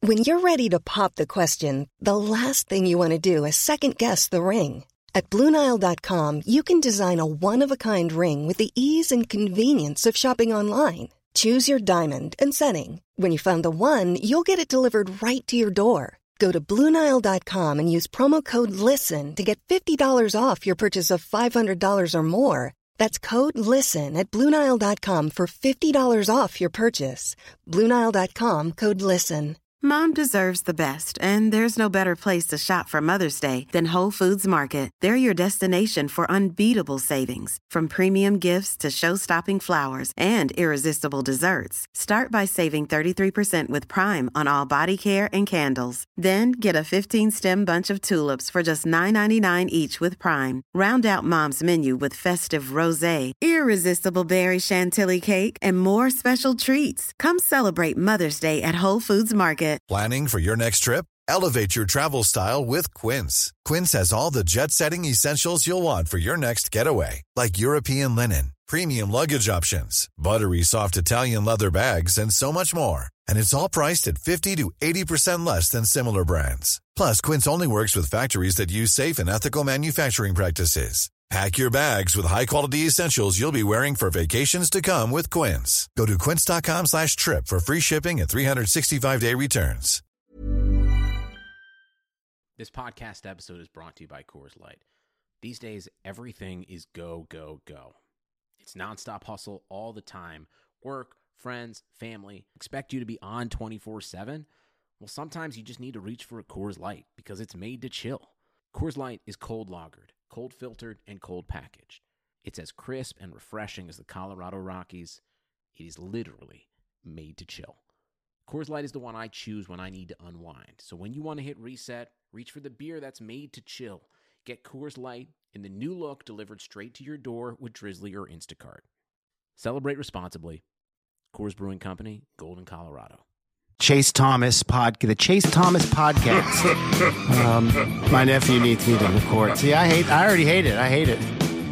When you're ready to pop the question, the last thing you want to do is second-guess the ring. At BlueNile.com, you can design a one-of-a-kind ring with the ease and convenience of shopping online. Choose your diamond and setting. When you find the one, you'll get it delivered right to your door. Go to BlueNile.com and use promo code LISTEN to get $50 off your purchase of $500 or more. That's code LISTEN at BlueNile.com for $50 off your purchase. BlueNile.com, code LISTEN. Mom deserves the best, and there's no better place to shop for Mother's Day than Whole Foods Market. They're your destination for unbeatable savings, from premium gifts to show-stopping flowers and irresistible desserts. Start by saving 33% with Prime on all body care and candles. Then get a 15-stem bunch of tulips for just $9.99 each with Prime. Round out Mom's menu with festive rosé, irresistible berry chantilly cake, and more special treats. Come celebrate Mother's Day at Whole Foods Market. Planning for your next trip? Elevate your travel style with Quince. Quince has all the jet-setting essentials you'll want for your next getaway, like European linen, premium luggage options, buttery soft Italian leather bags, and so much more. And it's all priced at 50 to 80% less than similar brands. Plus, Quince only works with factories that use safe and ethical manufacturing practices. Pack your bags with high-quality essentials you'll be wearing for vacations to come with Quince. Go to quince.com/trip for free shipping and 365-day returns. This podcast episode is brought to you by Coors Light. These days, everything is go, go, go. It's nonstop hustle all the time. Work, friends, family, expect you to be on 24/7. Well, sometimes you just need to reach for a Coors Light because it's made to chill. Coors Light is cold lagered, cold filtered, and cold packaged. It's as crisp and refreshing as the Colorado Rockies. It is literally made to chill. Coors Light is the one I choose when I need to unwind. So when you want to hit reset, reach for the beer that's made to chill. Get Coors Light in the new look delivered straight to your door with Drizzly or Instacart. Celebrate responsibly. Coors Brewing Company, Golden, Colorado. The Chase Thomas podcast. My nephew needs me to record. See, I already hate it. I hate it.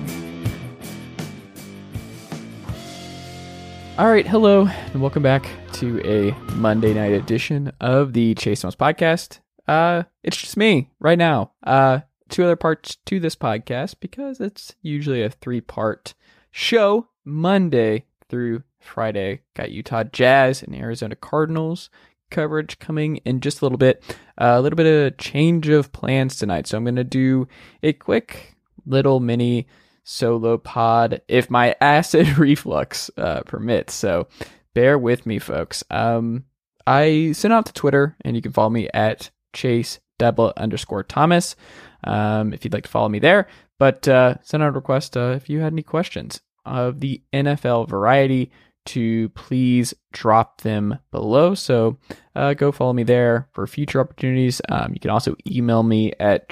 All right, hello, and welcome back to a Monday night edition of the Chase Thomas podcast. It's just me right now. Two other parts to this podcast because it's usually a 3-part show. Monday through Friday, got Utah Jazz and Arizona Cardinals coverage coming in just a little bit. A little bit of change of plans tonight, so I'm going to do a quick little mini solo pod if my acid reflux permits. So bear with me, folks. I sent out to Twitter, and you can follow me at Chase_Thomas if you'd like to follow me there. But send out a request if you had any questions of the NFL variety to please drop them below. So go follow me there for future opportunities. You can also email me at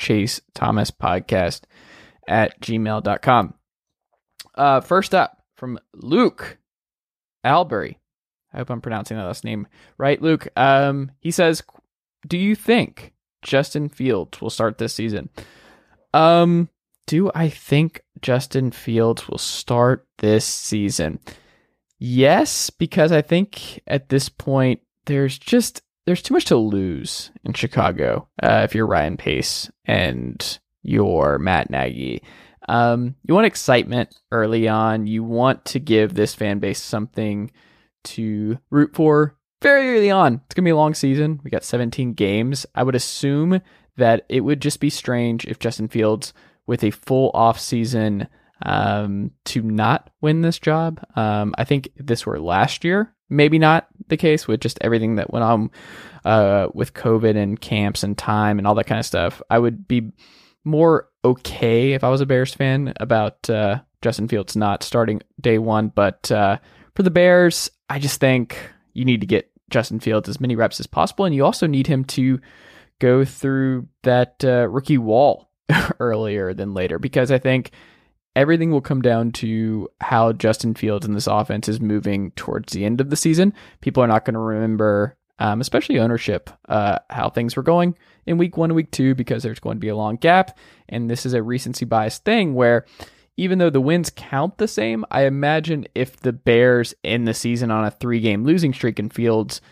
chasethomaspodcast@gmail.com. First up from Luke Albury. I hope I'm pronouncing that last name right, Luke. He says, do you think Justin Fields will start this season? Do I think Justin Fields will start this season? Yes, because I think at this point there's too much to lose in Chicago if you're Ryan Pace and you're Matt Nagy. You want excitement early on. You want to give this fan base something to root for very early on. It's going to be a long season. We got 17 games. I would assume that it would just be strange if Justin Fields, with a full off season, to not win this job. I think if this were last year, maybe not the case with just everything that went on with COVID and camps and time and all that kind of stuff. I would be more okay if I was a Bears fan about Justin Fields not starting day one. But for the Bears, I just think you need to get Justin Fields as many reps as possible. And you also need him to go through that rookie wall earlier than later, because I think everything will come down to how Justin Fields and this offense is moving towards the end of the season. People are not going to remember, especially ownership, how things were going in week 1 and week 2, because there's going to be a long gap. And this is a recency bias thing where even though the wins count the same, I imagine if the Bears end the season on a 3-game losing streak and Fields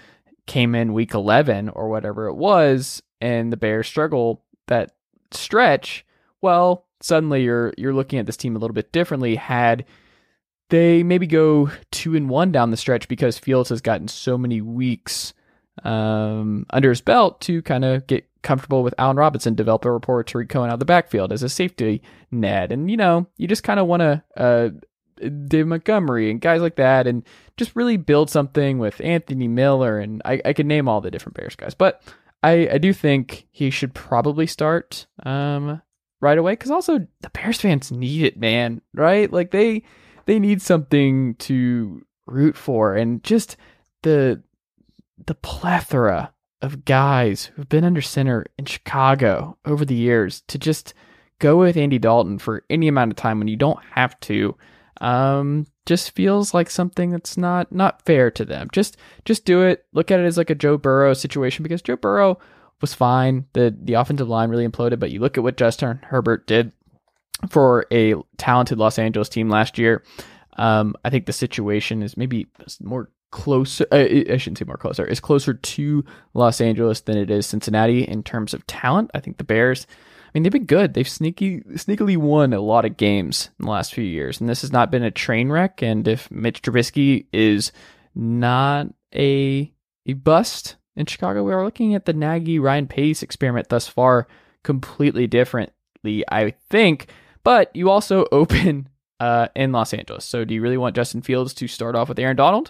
came in week 11 or whatever it was, and the Bears struggle that stretch, well, suddenly you're looking at this team a little bit differently had they maybe go 2-1 down the stretch because Fields has gotten so many weeks under his belt to kind of get comfortable with Allen Robinson, develop a rapport with Tariq Cohen out of the backfield as a safety net. And, you just kind of want to Dave Montgomery and guys like that and just really build something with Anthony Miller. And I could name all the different Bears guys. But I do think he should probably start right away because also the Bears fans need it, man, right? Like they need something to root for. And just the plethora of guys who've been under center in Chicago over the years to just go with Andy Dalton for any amount of time when you don't have to, just feels like something that's not fair to them. Just do it. Look at it as like a Joe Burrow situation because Joe Burrow was fine. The offensive line really imploded, but you look at what Justin Herbert did for a talented Los Angeles team last year. I think the situation is maybe more closer. I shouldn't say more closer. It's closer to Los Angeles than it is Cincinnati in terms of talent. I think the Bears, they've been good. They've sneakily won a lot of games in the last few years, and this has not been a train wreck. And if Mitch Trubisky is not a bust in Chicago, we are looking at the Nagy Ryan Pace experiment thus far completely differently, I think. But you also open in Los Angeles. So do you really want Justin Fields to start off with Aaron Donald?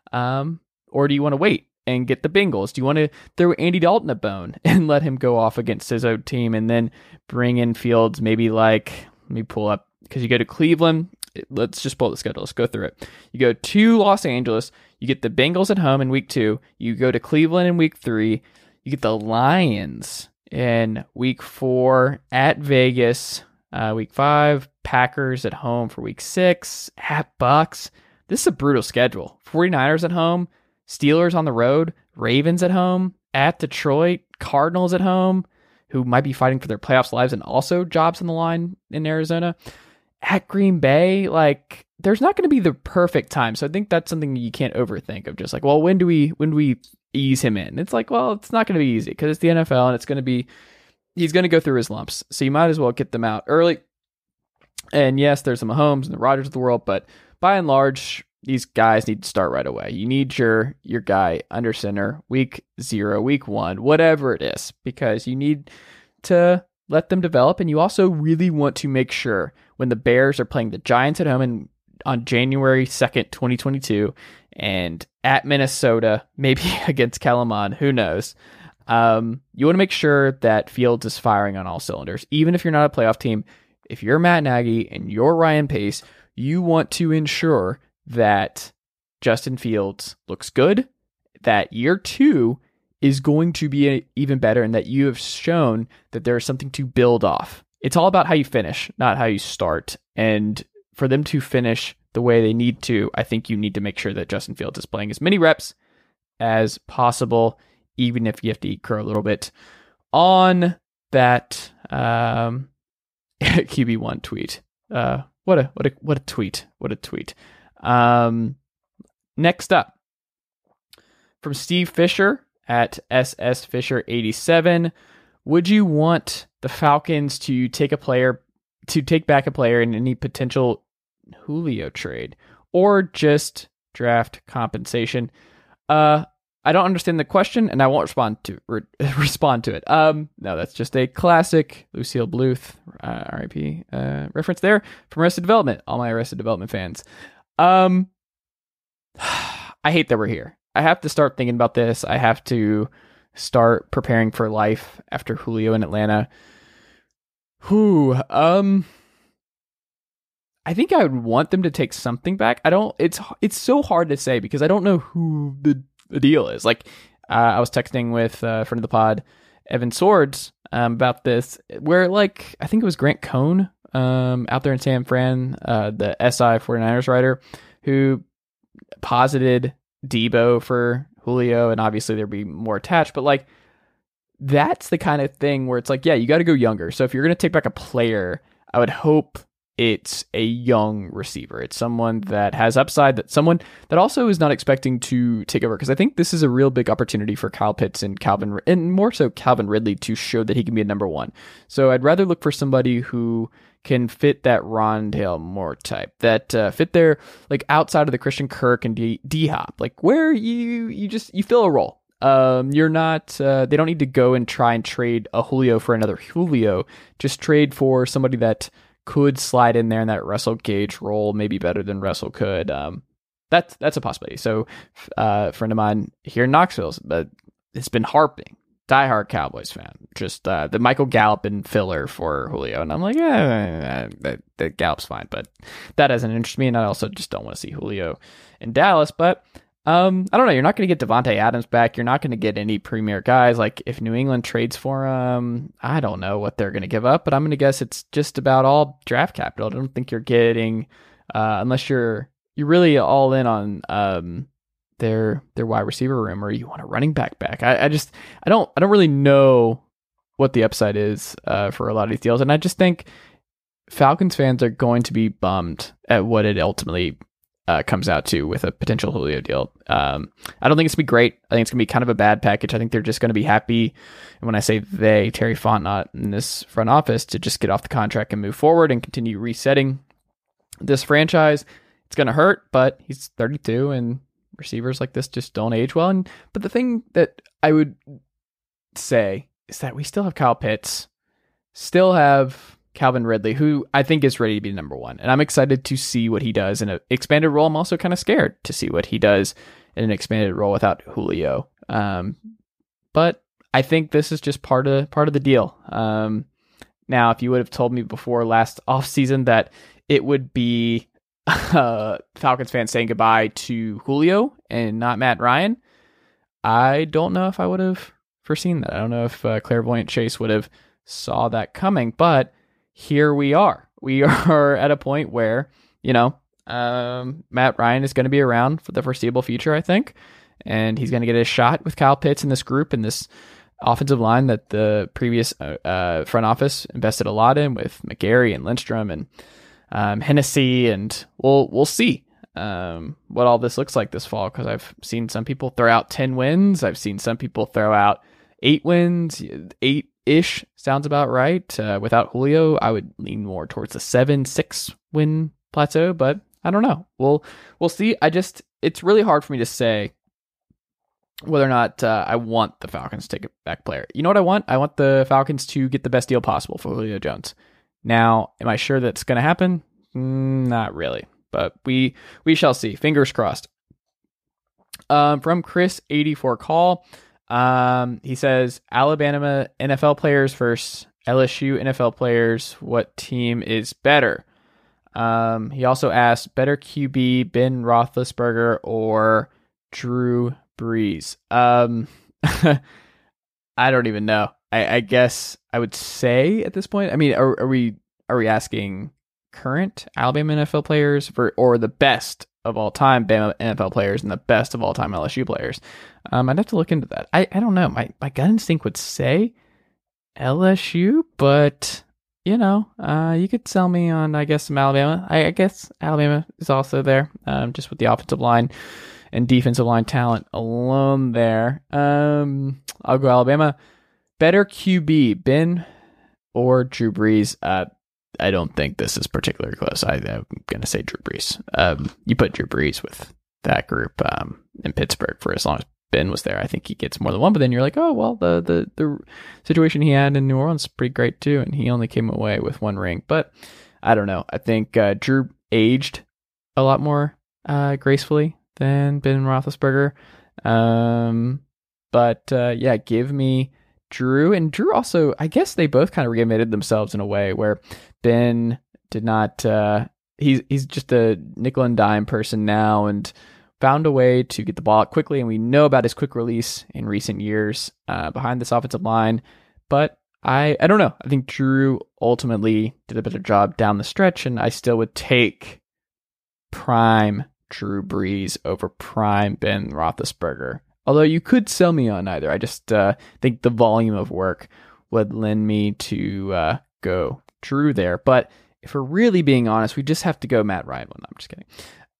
Or do you want to wait and get the Bengals? Do you want to throw Andy Dalton a bone and let him go off against his own team and then bring in Fields maybe let me pull up, because you go to Cleveland. Let's just pull the schedule. Let's go through it. You go to Los Angeles. You get the Bengals at home in week 2. You go to Cleveland in week 3. You get the Lions in week 4 at Vegas. Week 5, Packers at home for week 6, at Bucks. This is a brutal schedule. 49ers at home, Steelers on the road, Ravens at home, at Detroit, Cardinals at home, who might be fighting for their playoffs lives and also jobs on the line in Arizona, at Green Bay. Like, there's not going to be the perfect time. So I think that's something you can't overthink of just like, well, when do we ease him in? It's like, well, it's not going to be easy because it's the NFL and he's going to go through his lumps. So you might as well get them out early. And yes, there's the Mahomes and the Rodgers of the world, but by and large, these guys need to start right away. You need your guy under center week 0, week 1, whatever it is, because you need to let them develop. And you also really want to make sure when the Bears are playing the Giants at home on January 2nd, 2022, and at Minnesota, maybe against Kellen, who knows, you want to make sure that Fields is firing on all cylinders. Even if you're not a playoff team, if you're Matt Nagy and you're Ryan Pace, you want to ensure that Justin Fields looks good, that year 2 is going to be even better, and that you have shown that there is something to build off. It's all about how you finish, not how you start. And for them to finish the way they need to, I think you need to make sure that Justin Fields is playing as many reps as possible, even if you have to eat crow a little bit on that QB1 tweet. What a tweet. What a tweet. Next up, from Steve Fisher at SSFisher87, would you want the Falcons to take back a player in any potential Julio trade or just draft compensation? I don't understand the question, and I won't respond to it. No, that's just a classic Lucille Bluth, RIP, reference there from Arrested Development. All my Arrested Development fans. I hate that we're here. I have to start thinking about this. I have to start preparing for life after Julio in Atlanta. I think I would want them to take something back. It's so hard to say because I don't know who the deal is. Like, I was texting with a friend of the pod, Evan Swords, about this, where I think it was Grant Cohn out there in San Fran, the SI 49ers writer, who posited Debo for Julio, and obviously there'd be more attached, but that's the kind of thing where it's yeah, you got to go younger. So if you're going to take back a player, I would hope it's a young receiver. It's someone that has upside, that someone that also is not expecting to take over. Because I think this is a real big opportunity for Kyle Pitts and more so Calvin Ridley to show that he can be a number one. So I'd rather look for somebody who can fit that Rondale Moore type, that fit there, like outside of the Christian Kirk and D-Hop, like where you fill a role. You're not, they don't need to go and try and trade a Julio for another Julio. Just trade for somebody that could slide in there in that Russell Gage role, maybe better than Russell could. That's a possibility. So, a friend of mine here in Knoxville, but it's been harping, diehard Cowboys fan, just the Michael Gallup and filler for Julio, and I'm like, the Gallup's fine, but that doesn't interest me, and I also just don't want to see Julio in Dallas. But I don't know. You're not going to get Devontae Adams back. You're not going to get any premier guys. Like if New England trades for him, I don't know what they're going to give up, but I'm going to guess it's just about all draft capital. I don't think you're getting, unless you're really all in on their wide receiver room, or you want a running back. I don't really know what the upside is for a lot of these deals, and I just think Falcons fans are going to be bummed at what it ultimately comes out to with a potential Julio deal. I don't think it's going to be great. I think it's going to be kind of a bad package. I think they're just going to be happy. And when I say they, Terry Fontenot in this front office, to just get off the contract and move forward and continue resetting this franchise. It's going to hurt, but he's 32 and receivers like this just don't age well. But the thing that I would say is that we still have Kyle Pitts, still have Calvin Ridley, who I think is ready to be number one. And I'm excited to see what he does in an expanded role. I'm also kind of scared to see what he does in an expanded role without Julio. But I think this is just part of the deal. Now, if you would have told me before last offseason that it would be Falcons fans saying goodbye to Julio and not Matt Ryan, I don't know if I would have foreseen that. I don't know if Clairvoyant Chase would have saw that coming, but here we are. We are at a point where, Matt Ryan is going to be around for the foreseeable future, I think, and he's going to get a shot with Kyle Pitts in this group and this offensive line that the previous front office invested a lot in with McGarry and Lindstrom and Hennessy, and we'll see what all this looks like this fall, because I've seen some people throw out 10 wins. I've seen some people throw out 8 wins, 8-ish sounds about right. Without Julio, I would lean more towards the 7-6 win plateau, but I don't know. We'll see. It's really hard for me to say whether or not I want the Falcons to take a back player. You know what I want? I want the Falcons to get the best deal possible for Julio Jones. Now, am I sure that's going to happen? Not really, but we shall see. Fingers crossed. From Chris 84 Call, he says Alabama NFL players versus LSU NFL players. What team is better? He also asked better QB, Ben Roethlisberger or Drew Brees. I don't even know. I guess I would say at this point, I mean, are we asking current Alabama NFL players or the best of all time Bama NFL players and the best of all time LSU players? I'd have to look into that. I don't know. My gut instinct would say LSU, but you could sell me on, I guess, some Alabama. I guess Alabama is also there, just with the offensive line and defensive line talent alone there. I'll go Alabama. Better QB, Ben or Drew Brees? I don't think this is particularly close. I'm going to say Drew Brees. You put Drew Brees with that group in Pittsburgh for as long as Ben was there. I think he gets more than one, but then you're like, oh, well, the situation he had in New Orleans is pretty great too, and he only came away with 1 ring. But I don't know. I think Drew aged a lot more gracefully than Ben Roethlisberger. But give me Drew. And Drew also, I guess they both kind of reinvented themselves in a way where Ben did not, he's just a nickel and dime person now and found a way to get the ball out quickly. And we know about his quick release in recent years behind this offensive line. But I don't know. I think Drew ultimately did a better job down the stretch, and I still would take prime Drew Brees over prime Ben Roethlisberger. Although you could sell me on either. I just think the volume of work would lend me to go Drew there. But if we're really being honest, we just have to go Matt Ryan. Well, no, I'm just kidding.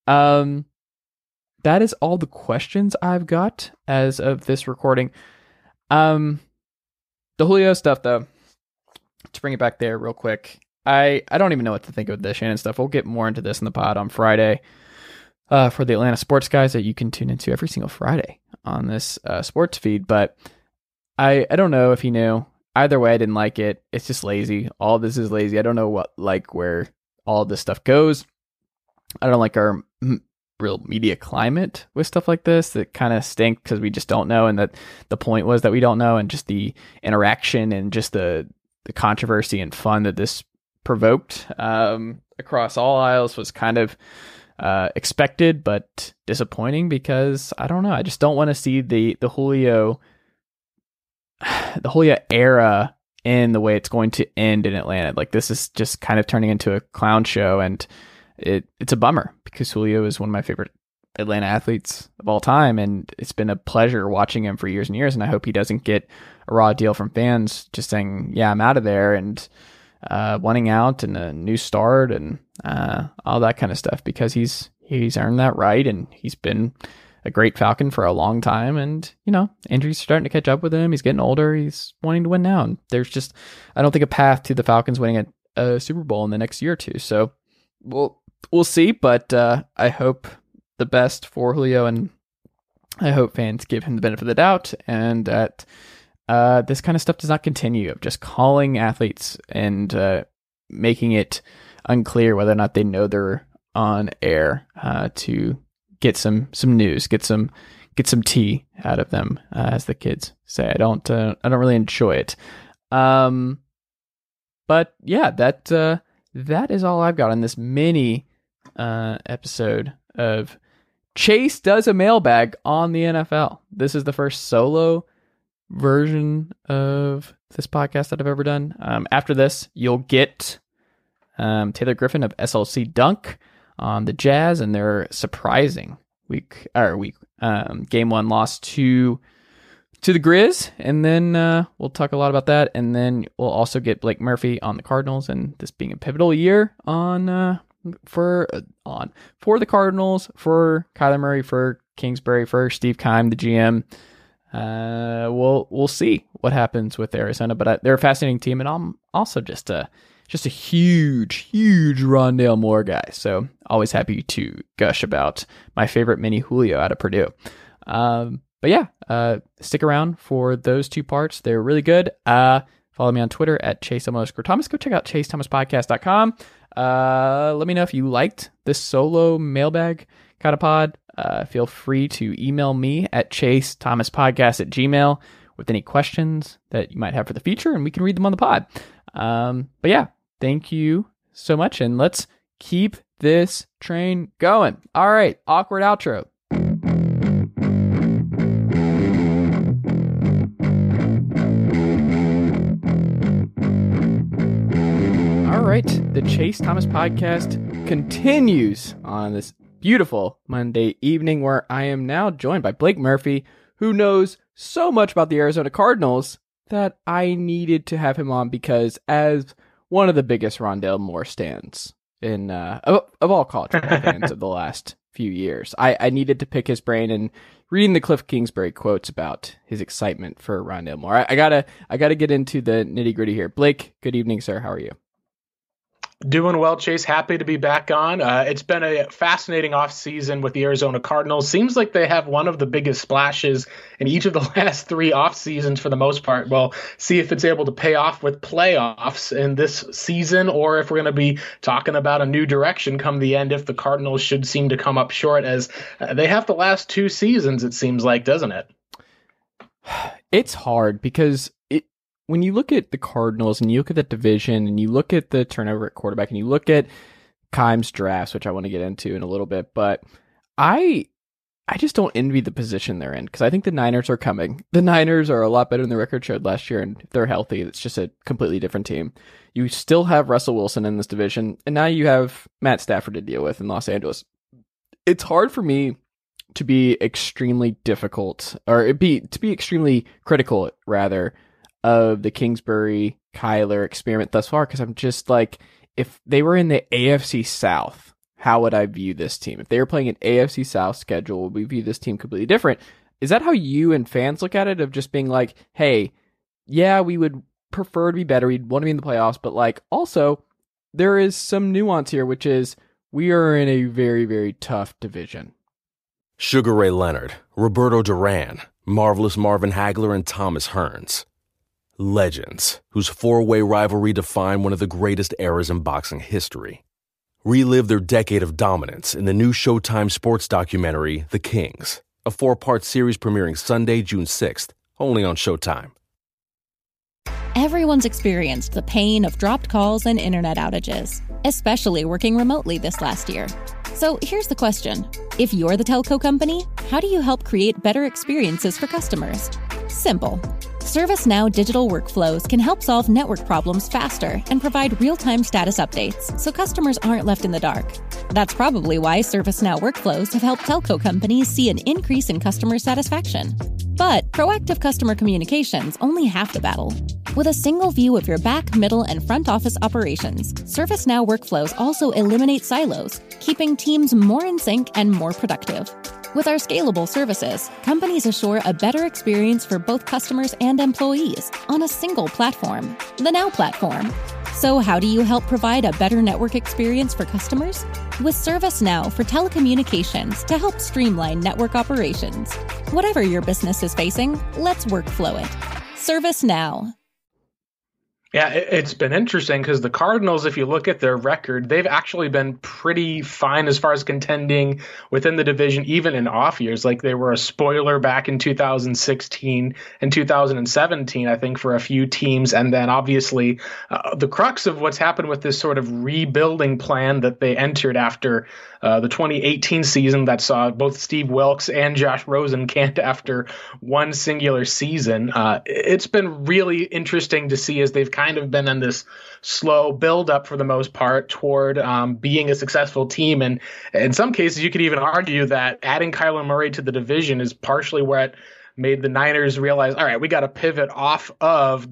That is all the questions I've got as of this recording. The Julio stuff, though, to bring it back there real quick, I don't even know what to think of the Shannon stuff. We'll get more into this in the pod on Friday for the Atlanta sports guys that you can tune into every single Friday on this sports feed. But I don't know if he knew. Either way, I didn't like it. It's just lazy. All this is lazy. I don't know where all this stuff goes. I don't like our real media climate with stuff like this. That kind of stink because we just don't know, and that the point was that we don't know, and just the interaction and just the controversy and fun that this provoked across all aisles was kind of expected but disappointing, because I don't know. I just don't want to see the Julio era in the way it's going to end in Atlanta. Like, this is just kind of turning into a clown show, and it's a bummer because Julio is one of my favorite Atlanta athletes of all time, and it's been a pleasure watching him for years and years, and I hope he doesn't get a raw deal from fans just saying, yeah, I'm out of there, and wanting out and a new start and all that kind of stuff, because he's earned that right, and he's been a great Falcon for a long time, and injuries are starting to catch up with him. He's getting older. He's wanting to win now, and there's just, I don't think, a path to the Falcons winning a Super Bowl in the next year or two. So we'll see, but I hope the best for Julio, and I hope fans give him the benefit of the doubt, and that this kind of stuff does not continue, of just calling athletes and making it unclear whether or not they know they're on air to get some news, get some tea out of them, as the kids say. I don't really enjoy it. But yeah, that is all I've got on this mini episode of Chase Does a Mailbag on the NFL. This is the first solo version of this podcast that I've ever done. After this, you'll get Taylor Griffin of SLC Dunk on the Jazz and their surprising game one loss to the Grizz, and then we'll talk a lot about that, and then we'll also get Blake Murphy on the Cardinals, and this being a pivotal year for the Cardinals, for Kyler Murray, for Kingsbury, for Steve Keim, the GM. We'll see what happens with Arizona, but they're a fascinating team, and I'm also just a huge Rondale Moore guy. So always happy to gush about my favorite mini Julio out of Purdue. But yeah, stick around for those two parts. They're really good. Follow me on Twitter at Chase_Thomas. Go check out ChaseThomasPodcast.com. Let me know if you liked this solo mailbag kind of pod. Feel free to email me at ChaseThomasPodcast@gmail.com with any questions that you might have for the future, and we can read them on the pod. But yeah, thank you so much, and let's keep this train going. All right, awkward outro. All right, the Chase Thomas Podcast continues on this beautiful Monday evening, where I am now joined by Blake Murphy, who knows so much about the Arizona Cardinals that I needed to have him on, because as one of the biggest Rondale Moore stands in of all college fans of the last few years, I needed to pick his brain, and reading the Cliff Kingsbury quotes about his excitement for Rondale Moore. I gotta get into the nitty gritty here. Blake, good evening, sir. How are you? Doing well, Chase. Happy to be back on. It's been a fascinating offseason with the Arizona Cardinals. Seems like they have one of the biggest splashes in each of the last three off seasons for the most part. We'll see if it's able to pay off with playoffs in this season, or if we're going to be talking about a new direction come the end, if the Cardinals should seem to come up short, as they have the last two seasons, it seems like, doesn't it? It's hard because when you look at the Cardinals and you look at that division and you look at the turnover at quarterback and you look at Keim's drafts, which I want to get into in a little bit, but I just don't envy the position they're in, because I think the Niners are coming. The Niners are a lot better than the record showed last year, and if they're healthy, it's just a completely different team. You still have Russell Wilson in this division, and now you have Matt Stafford to deal with in Los Angeles. It's hard for me to be extremely extremely critical, rather, of the Kingsbury Kyler experiment thus far, because I'm just like, if they were in the AFC South, how would I view this team? If they were playing an AFC South schedule, would we view this team completely different? Is that how you and fans look at it, of just being like, hey, yeah, we would prefer to be better, we'd want to be in the playoffs, but like also there is some nuance here, which is we are in a very, very tough division. Sugar Ray Leonard, Roberto Duran, Marvelous Marvin Hagler, and Thomas Hearns. Legends, whose four-way rivalry defined one of the greatest eras in boxing history. Relive their decade of dominance in the new Showtime sports documentary, The Kings, a 4-part series premiering Sunday, June 6th, only on Showtime. Everyone's experienced the pain of dropped calls and internet outages, especially working remotely this last year. So here's the question. If you're the telco company, how do you help create better experiences for customers? Simple. ServiceNow digital workflows can help solve network problems faster and provide real-time status updates so customers aren't left in the dark. That's probably why ServiceNow workflows have helped telco companies see an increase in customer satisfaction. But proactive customer communication's only half the battle. With a single view of your back, middle, and front office operations, ServiceNow workflows also eliminate silos, keeping teams more in sync and more productive. With our scalable services, companies assure a better experience for both customers and employees on a single platform, the Now Platform. So how do you help provide a better network experience for customers? With ServiceNow for telecommunications to help streamline network operations. Whatever your business is facing, let's workflow it. ServiceNow. Yeah, it's been interesting because the Cardinals, if you look at their record, they've actually been pretty fine as far as contending within the division, even in off years. Like they were a spoiler back in 2016 and 2017, I think, for a few teams. And then obviously the crux of what's happened with this sort of rebuilding plan that they entered after the 2018 season that saw both Steve Wilkes and Josh Rosen canned after one singular season. It's been really interesting to see as they've kind of been in this slow build up for the most part toward being a successful team. And in some cases, you could even argue that adding Kyler Murray to the division is partially what made the Niners realize, all right, we got to pivot off of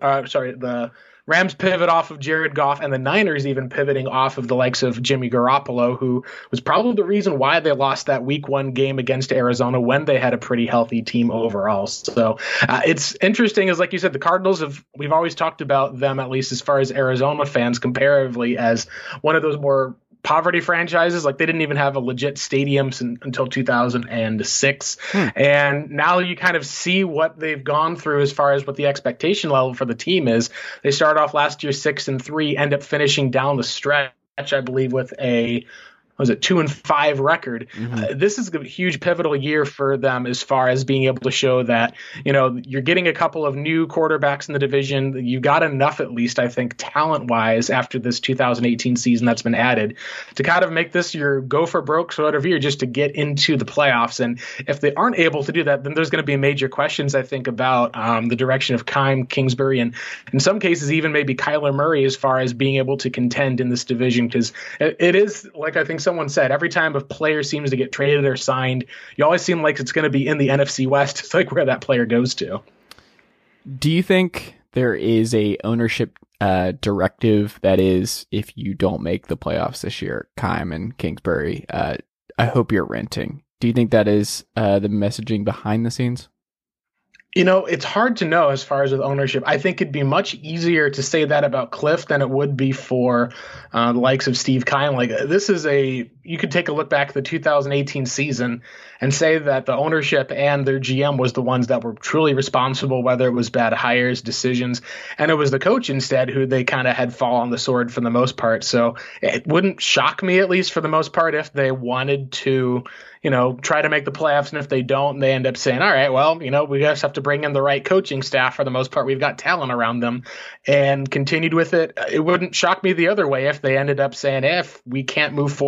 the Rams pivot off of Jared Goff, and the Niners even pivoting off of the likes of Jimmy Garoppolo, who was probably the reason why they lost that week 1 game against Arizona when they had a pretty healthy team overall. So it's interesting, as like you said, the Cardinals we've always talked about them, at least as far as Arizona fans comparatively, as one of those more poverty franchises. Like they didn't even have a legit stadium until 2006. And now you kind of see what they've gone through as far as what the expectation level for the team is. They started off last year 6-3, end up finishing down the stretch, I believe, with a 2-5 record. This is a huge pivotal year for them as far as being able to show that, you're getting a couple of new quarterbacks in the division. You got enough, at least, I think, talent-wise after this 2018 season that's been added to kind of make this your go for broke sort of year just to get into the playoffs. And if they aren't able to do that, then there's going to be major questions, I think, about the direction of Keim, Kingsbury, and in some cases even maybe Kyler Murray as far as being able to contend in this division, because it is, like I think someone said, every time a player seems to get traded or signed, you always seem like it's going to be in the NFC West. It's like where that player goes to. Do you think there is a ownership directive that is, if you don't make the playoffs this year, Keim and Kingsbury, I hope you're renting? Do you think that is the messaging behind the scenes? It's hard to know as far as with ownership. I think it'd be much easier to say that about Cliff than it would be for the likes of Steve Keim. Like you could take a look back at the 2018 season and say that the ownership and their GM was the ones that were truly responsible, whether it was bad hires, decisions, and it was the coach instead who they kind of had fall on the sword for the most part. So it wouldn't shock me, at least for the most part, if they wanted to try to make the playoffs, and if they don't, they end up saying, all right, well, we just have to bring in the right coaching staff. For the most part, we've got talent around them, and continued with it. It wouldn't shock me the other way if they ended up saying, if we can't move forward,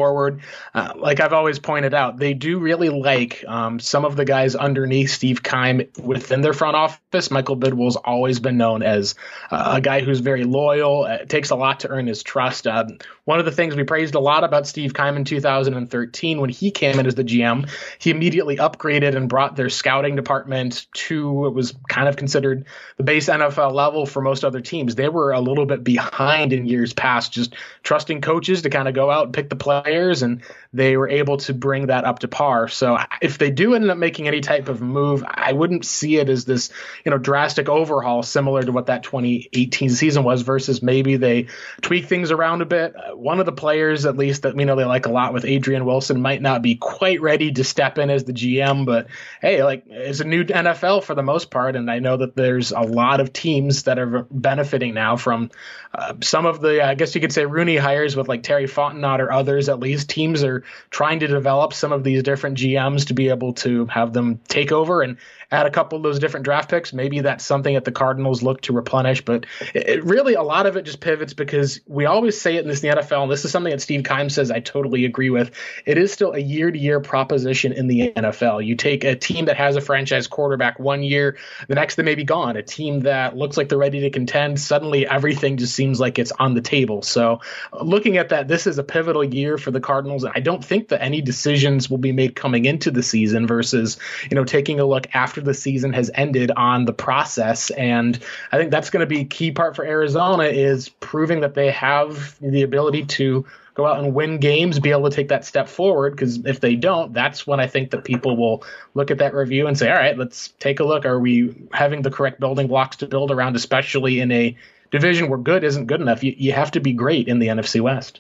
like I've always pointed out, they do really like some of the guys underneath Steve Keim within their front office. Michael Bidwell's always been known as a guy who's very loyal. It takes a lot to earn his trust. One of the things we praised a lot about Steve Keim in 2013 when he came in as the GM, he immediately upgraded and brought their scouting department to what was kind of considered the base NFL level for most other teams. They were a little bit behind in years past, just trusting coaches to kind of go out and pick the players, and they were able to bring that up to par. So if they do end up making any type of move, I wouldn't see it as this, drastic overhaul similar to what that 2018 season was, versus maybe they tweak things around a bit. One of the players, at least, that we know they like a lot with Adrian Wilson might not be quite ready to step in as the GM, but hey, it's a new NFL for the most part, and I know that there's a lot of teams that are benefiting now from some of the, I guess you could say, Rooney hires with like Terry Fontenot or others. At least teams are trying to develop some of these different GMs to be able to have them take over and add a couple of those different draft picks. Maybe that's something that the Cardinals look to replenish, but it really, a lot of it just pivots because we always say it in the NFL, and this is something that Steve Keim says I totally agree with. It is still a year-to-year proposition in the NFL. You take a team that has a franchise quarterback one year, the next they may be gone. A team that looks like they're ready to contend, suddenly everything just seems like it's on the table. So looking at that, this is a pivotal year for the Cardinals, and I don't think that any decisions will be made coming into the season versus, taking a look after the season has ended on the process. And I think that's going to be a key part for Arizona, is proving that they have the ability to go out and win games, be able to take that step forward. Because if they don't, that's when I think that people will look at that review and say, all right, let's take a look. Are we having the correct building blocks to build around, especially in a division where good isn't good enough? You have to be great in the NFC West.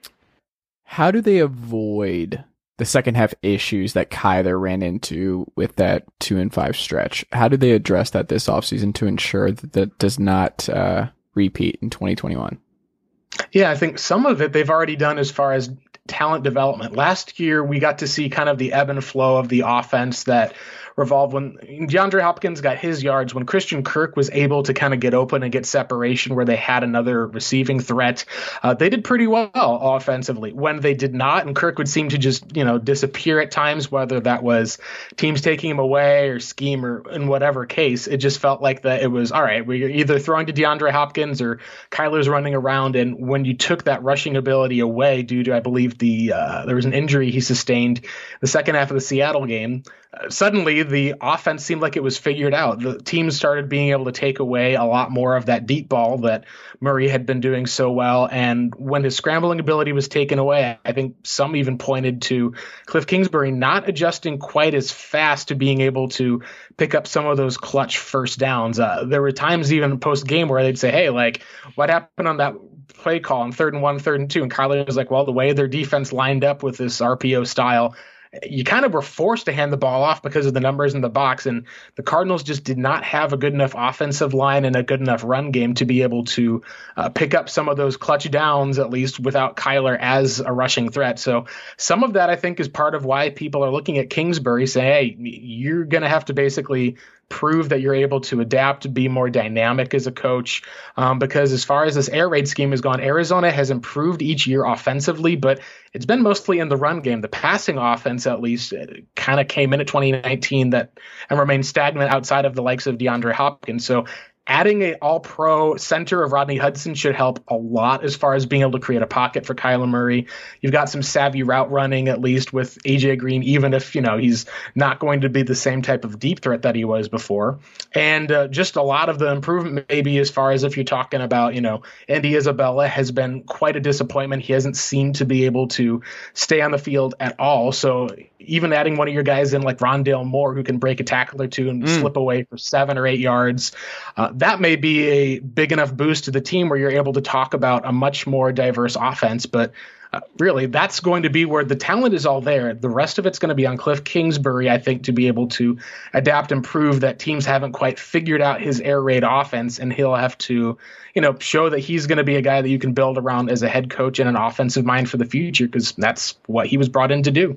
How do they avoid the second half issues that Kyler ran into with that 2-5 stretch? How do they address that this offseason to ensure that that does not repeat in 2021? Yeah, I think some of it they've already done as far as talent development. Last year, we got to see kind of the ebb and flow of the offense that revolved when DeAndre Hopkins got his yards, when Christian Kirk was able to kind of get open and get separation where they had another receiving threat. They did pretty well offensively. When they did not, and Kirk would seem to just, disappear at times, whether that was teams taking him away or scheme or in whatever case, it just felt like that it was, all right, we're either throwing to DeAndre Hopkins or Kyler's running around. And when you took that rushing ability away due to, I believe, there was an injury he sustained the second half of the Seattle game, suddenly the offense seemed like it was figured out. The teams started being able to take away a lot more of that deep ball that Murray had been doing so well. And when his scrambling ability was taken away, I think some even pointed to Cliff Kingsbury not adjusting quite as fast to being able to pick up some of those clutch first downs. There were times even post game where they'd say, hey, what happened on that play call on 3rd and 1, 3rd and 2? And Kyler was like, well, the way their defense lined up with this RPO style, you kind of were forced to hand the ball off because of the numbers in the box. And the Cardinals just did not have a good enough offensive line and a good enough run game to be able to pick up some of those clutch downs, at least without Kyler as a rushing threat. So some of that, I think, is part of why people are looking at Kingsbury saying, hey, you're going to have to basically prove that you're able to adapt, to be more dynamic as a coach. Because as far as this air raid scheme has gone, Arizona has improved each year offensively, but it's been mostly in the run game. The passing offense, at least, kind of came in at 2019 and remained stagnant outside of the likes of DeAndre Hopkins. So adding an all-pro center of Rodney Hudson should help a lot as far as being able to create a pocket for Kyler Murray. You've got some savvy route running, at least with A.J. Green, even if, he's not going to be the same type of deep threat that he was before. And just a lot of the improvement, maybe as far as if you're talking about, Andy Isabella has been quite a disappointment. He hasn't seemed to be able to stay on the field at all. So even adding one of your guys in like Rondale Moore, who can break a tackle or two and slip away for 7 or 8 yards, that may be a big enough boost to the team where you're able to talk about a much more diverse offense. But really, that's going to be where the talent is all there. The rest of it's going to be on Cliff Kingsbury, I think, to be able to adapt and prove that teams haven't quite figured out his air raid offense. And he'll have to, show that he's going to be a guy that you can build around as a head coach and an offensive mind for the future, because that's what he was brought in to do.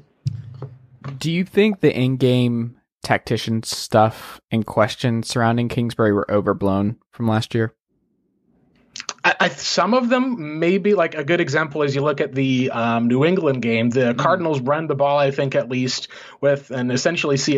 Do you think the in-game tactician stuff and questions surrounding Kingsbury were overblown from last year? Some of them, maybe like a good example is you look at the New England game. The Cardinals run the ball, I think, at least with, and essentially see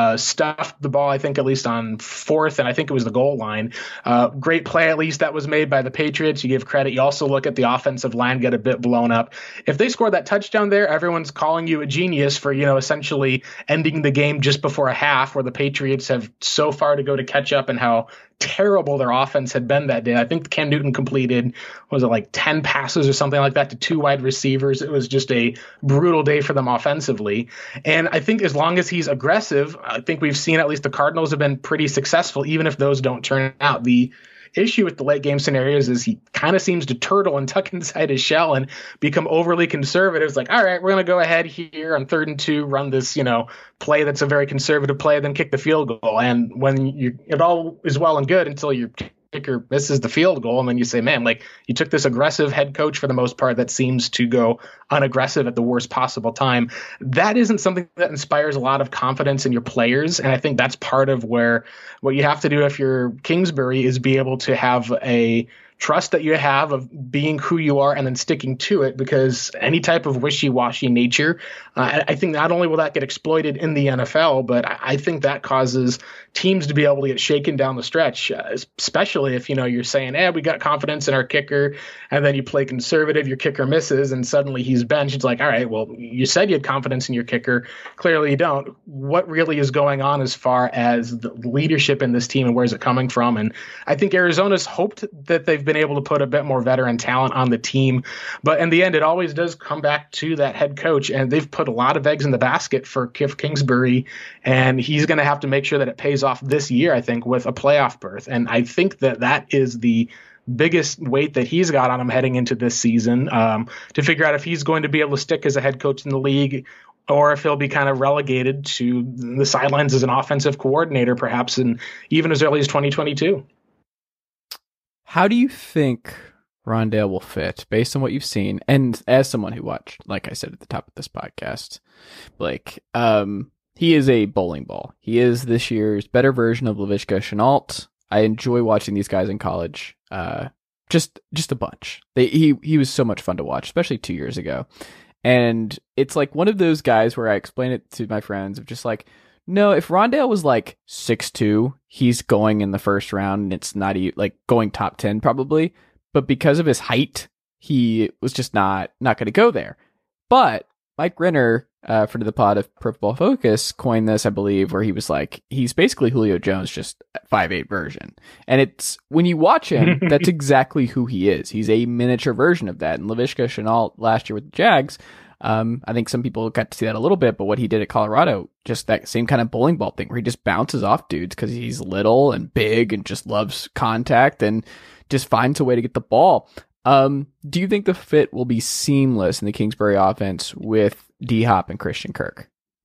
stuff the ball, I think, at least on fourth, and I think it was the goal line. Great play, at least, that was made by the Patriots. You give credit. You also look at the offensive line get a bit blown up. If they score that touchdown there, everyone's calling you a genius for, essentially ending the game just before a half, where the Patriots have so far to go to catch up and how terrible their offense had been that day. I think Cam Newton completed, was it like 10 passes or something like that to 2 wide receivers. It was just a brutal day for them offensively. And I think as long as he's aggressive, I think we've seen at least the Cardinals have been pretty successful, even if those don't turn out. The issue with the late game scenarios is he kind of seems to turtle and tuck inside his shell and become overly conservative. It's like, all right, we're going to go ahead here on 3rd and 2, run this, play that's a very conservative play, then kick the field goal. And when it all is well and good until your kicker misses the field goal, and then you say, man, like, you took this aggressive head coach for the most part that seems to go unaggressive at the worst possible time. That isn't something that inspires a lot of confidence in your players. And I think that's part of where what you have to do if you're Kingsbury is be able to have a trust that you have of being who you are and then sticking to it, because any type of wishy-washy nature, I think not only will that get exploited in the NFL, but I think that causes teams to be able to get shaken down the stretch, especially if, you're saying, we got confidence in our kicker, and then you play conservative, your kicker misses, and suddenly he's benched. It's like, all right, well, you said you had confidence in your kicker. Clearly you don't. What really is going on as far as the leadership in this team, and where's it coming from? And I think Arizona's hoped that they've been able to put a bit more veteran talent on the team, but in the end, it always does come back to that head coach, and they've put a lot of eggs in the basket for Cliff Kingsbury, and he's going to have to make sure that it pays off this year, I think, with a playoff berth. And I think that is the biggest weight that he's got on him heading into this season, to figure out if he's going to be able to stick as a head coach in the league, or if he'll be kind of relegated to the sidelines as an offensive coordinator, perhaps, and even as early as 2022. How do you think Rondale will fit based on what you've seen? And as someone who watched, like I said at the top of this podcast, Blake, he is a bowling ball. He is this year's better version of Laviska Shenault. I enjoy watching these guys in college, just a bunch. He was so much fun to watch, especially 2 years ago. And it's like one of those guys where I explain it to my friends of just like, no, if Rondale was like 6'2", he's going in the first round, and it's not like going top 10 probably. But because of his height, he was just not going to go there. But Mike Renner, friend of the pod of Pro Football Focus, coined this, I believe, where he was like, he's basically Julio Jones, just 5'8" version. And it's when you watch him, that's exactly who he is. He's a miniature version of that. And Laviska Shenault last year with the Jags, I think some people got to see that a little bit, but what he did at Colorado, just that same kind of bowling ball thing where he just bounces off dudes because he's little and big and just loves contact and just finds a way to get the ball. Do you think the fit will be seamless in the Kingsbury offense with D-Hop and Christian Kirk?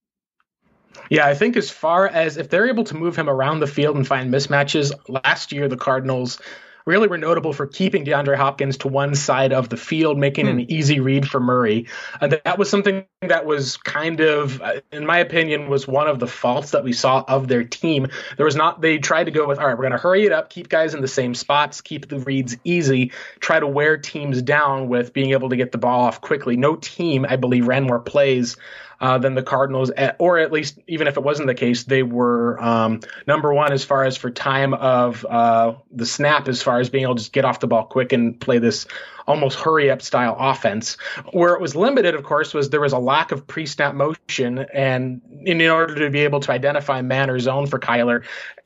Yeah, I think as far as if they're able to move him around the field and find mismatches, last year the Cardinals really were notable for keeping DeAndre Hopkins to one side of the field, making an easy read for Murray. That was something that was kind of, in my opinion, was one of the faults that we saw of their team. They tried to go with, all right, we're going to hurry it up, keep guys in the same spots, keep the reads easy, try to wear teams down with being able to get the ball off quickly. No team, I believe, ran more plays than the Cardinals, or at least even if it wasn't the case, they were number one as far as for time of the snap, as far as being able to just get off the ball quick and play this almost hurry up style offense. Where it was limited, of course, was there was a lack of pre-snap motion, and in order to be able to identify man or zone for Kyler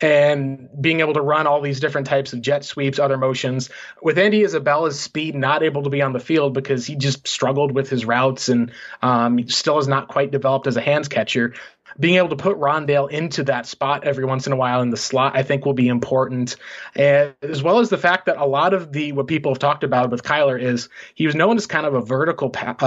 and being able to run all these different types of jet sweeps, other motions, with Andy Isabella's speed not able to be on the field because he just struggled with his routes and still is not quite developed as a hands catcher. Being able to put Rondale into that spot every once in a while in the slot, I think, will be important, as well as the fact that a lot of what people have talked about with Kyler is he was known as kind of a vertical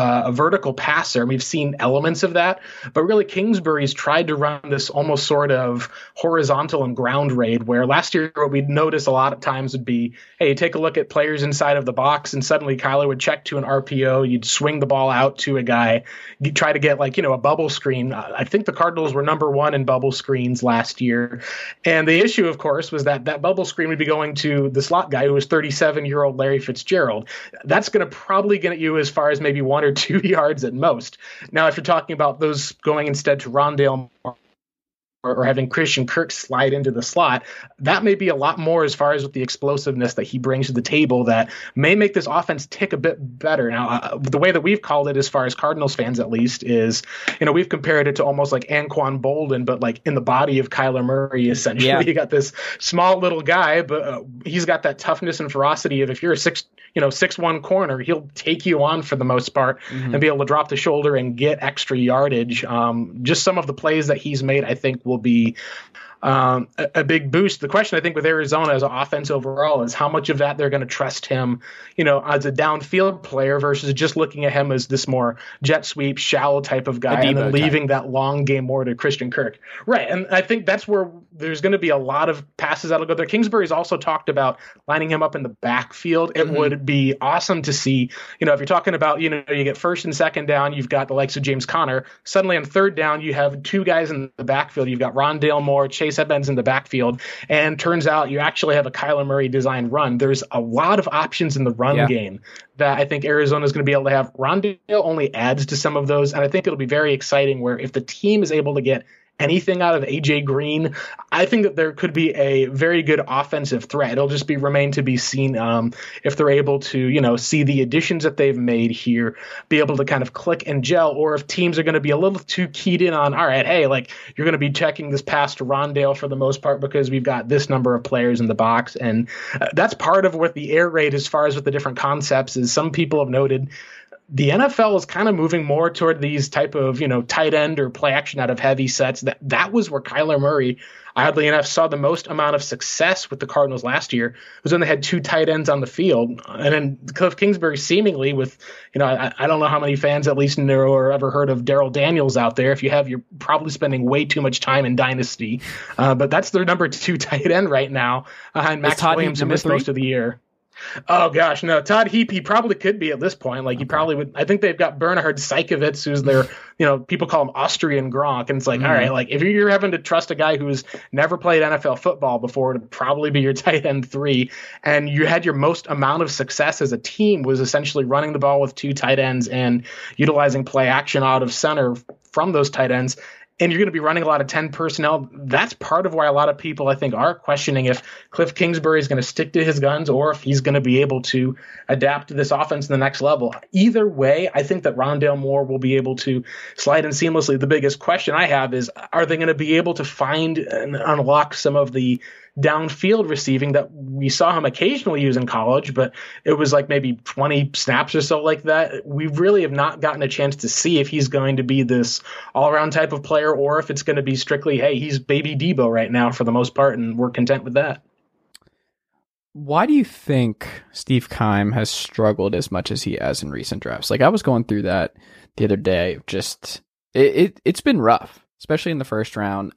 passer. And we've seen elements of that, but really Kingsbury's tried to run this almost sort of horizontal and ground raid, where last year what we'd notice a lot of times would be, hey, take a look at players inside of the box, and suddenly Kyler would check to an RPO, you'd swing the ball out to a guy, you try to get a bubble screen. I think the Cardinals Cardinals were number 1 in bubble screens last year. And the issue, of course, was that bubble screen would be going to the slot guy who was 37-year-old Larry Fitzgerald. That's going to probably get you as far as maybe 1 or 2 yards at most. Now, if you're talking about those going instead to Rondale or having Christian Kirk slide into the slot, that may be a lot more as far as with the explosiveness that he brings to the table that may make this offense tick a bit better. Now, the way that we've called it, as far as Cardinals fans at least, is, we've compared it to almost like Anquan Bolden, but like in the body of Kyler Murray, essentially. Yeah. You got this small little guy, but he's got that toughness and ferocity of, if you're a 6'1" corner, he'll take you on for the most part and be able to drop the shoulder and get extra yardage. Just some of the plays that he's made, I think, will be a big boost. The question, I think, with Arizona as an offense overall is how much of that they're going to trust him, as a downfield player versus just looking at him as this more jet sweep, shallow type of guy, and then leaving that long game more to Christian Kirk. Right. And I think that's where there's going to be a lot of passes that'll go there. Kingsbury's also talked about lining him up in the backfield. It would be awesome to see, if you're talking about, you get first and second down, you've got the likes of James Conner. Suddenly on third down, you have 2 guys in the backfield. You've got Rondale Moore, Chase Edmonds in the backfield, and turns out you actually have a Kyler Murray designed run. There's a lot of options in the run game that I think Arizona is going to be able to have. Rondale only adds to some of those, and I think it'll be very exciting where if the team is able to get anything out of AJ Green, I think that there could be a very good offensive threat. It'll just remain to be seen if they're able to, see the additions that they've made here, be able to kind of click and gel, or if teams are going to be a little too keyed in on, all right, hey, like you're going to be checking this pass to Rondale for the most part because we've got this number of players in the box. And that's part of what the air raid, as far as with the different concepts, is some people have noted the NFL is kind of moving more toward these type of, tight end or play action out of heavy sets. That was where Kyler Murray, oddly enough, saw the most amount of success with the Cardinals last year. It was when they had 2 tight ends on the field. And then Cliff Kingsbury seemingly with, I don't know how many fans at least know or ever heard of Darrell Daniels out there. If you have, you're probably spending way too much time in Dynasty. But that's their number 2 tight end right now behind Max Williams, who missed most of the year. Oh gosh, no. Todd Heap, he probably could be at this point. Like he probably would. I think they've got Bernhard Seikovits, who's their, people call him Austrian Gronk, and it's like, all right, like if you're having to trust a guy who's never played NFL football before to probably be your tight end 3, and you had your most amount of success as a team was essentially running the ball with 2 tight ends and utilizing play action out of center from those tight ends, and you're going to be running a lot of 10 personnel. That's part of why a lot of people, I think, are questioning if Cliff Kingsbury is going to stick to his guns or if he's going to be able to adapt to this offense to the next level. Either way, I think that Rondale Moore will be able to slide in seamlessly. The biggest question I have is, are they going to be able to find and unlock some of the downfield receiving that we saw him occasionally use in college, but it was like maybe 20 snaps or so like that. We really have not gotten a chance to see if he's going to be this all-around type of player or if it's going to be strictly, hey, he's baby Debo right now for the most part, and we're content with that. Why do you think Steve Keim has struggled as much as he has in recent drafts? Like I was going through that the other day. Just it's been rough, especially in the first round.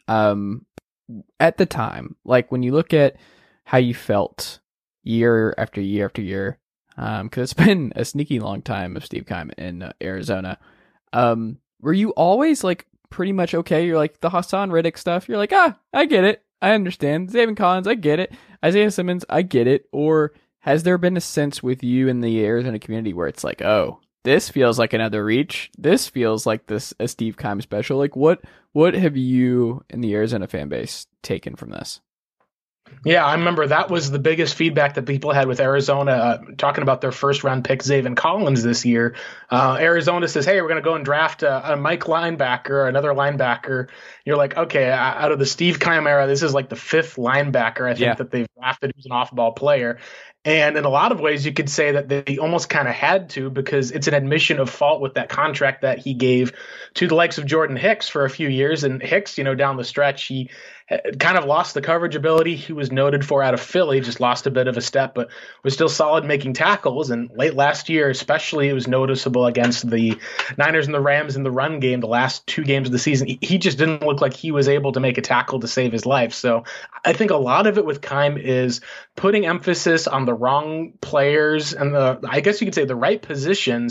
At the time, like when you look at how you felt year after year after year, because it's been a sneaky long time of Steve Keim in Arizona. Were you always like pretty much okay? You're like the Hassan Reddick stuff. You're like, I get it. I understand. Zaven Collins, I get it. Isaiah Simmons, I get it. Or has there been a sense with you in the Arizona community where it's like, oh, this feels like another reach. This feels like a Steve Keim special. Like what have you in the Arizona fan base taken from this? Yeah, I remember that was the biggest feedback that people had with Arizona talking about their first round pick, Zaven Collins, this year. Arizona says, hey, we're going to go and draft a Mike linebacker, another linebacker. You're like, okay, out of the Steve Keim era, this is like the 5th linebacker I think that they've drafted who's an off-ball player. And in a lot of ways, you could say that they almost kind of had to, because it's an admission of fault with that contract that he gave to the likes of Jordan Hicks for a few years. And Hicks, down the stretch, he kind of lost the coverage ability he was noted for out of Philly, just lost a bit of a step, but was still solid making tackles. And late last year, especially, it was noticeable against the Niners and the Rams in the run game, the last 2 games of the season. He just didn't look like he was able to make a tackle to save his life. So I think a lot of it with Keim is putting emphasis on the wrong players and I guess you could say the right positions,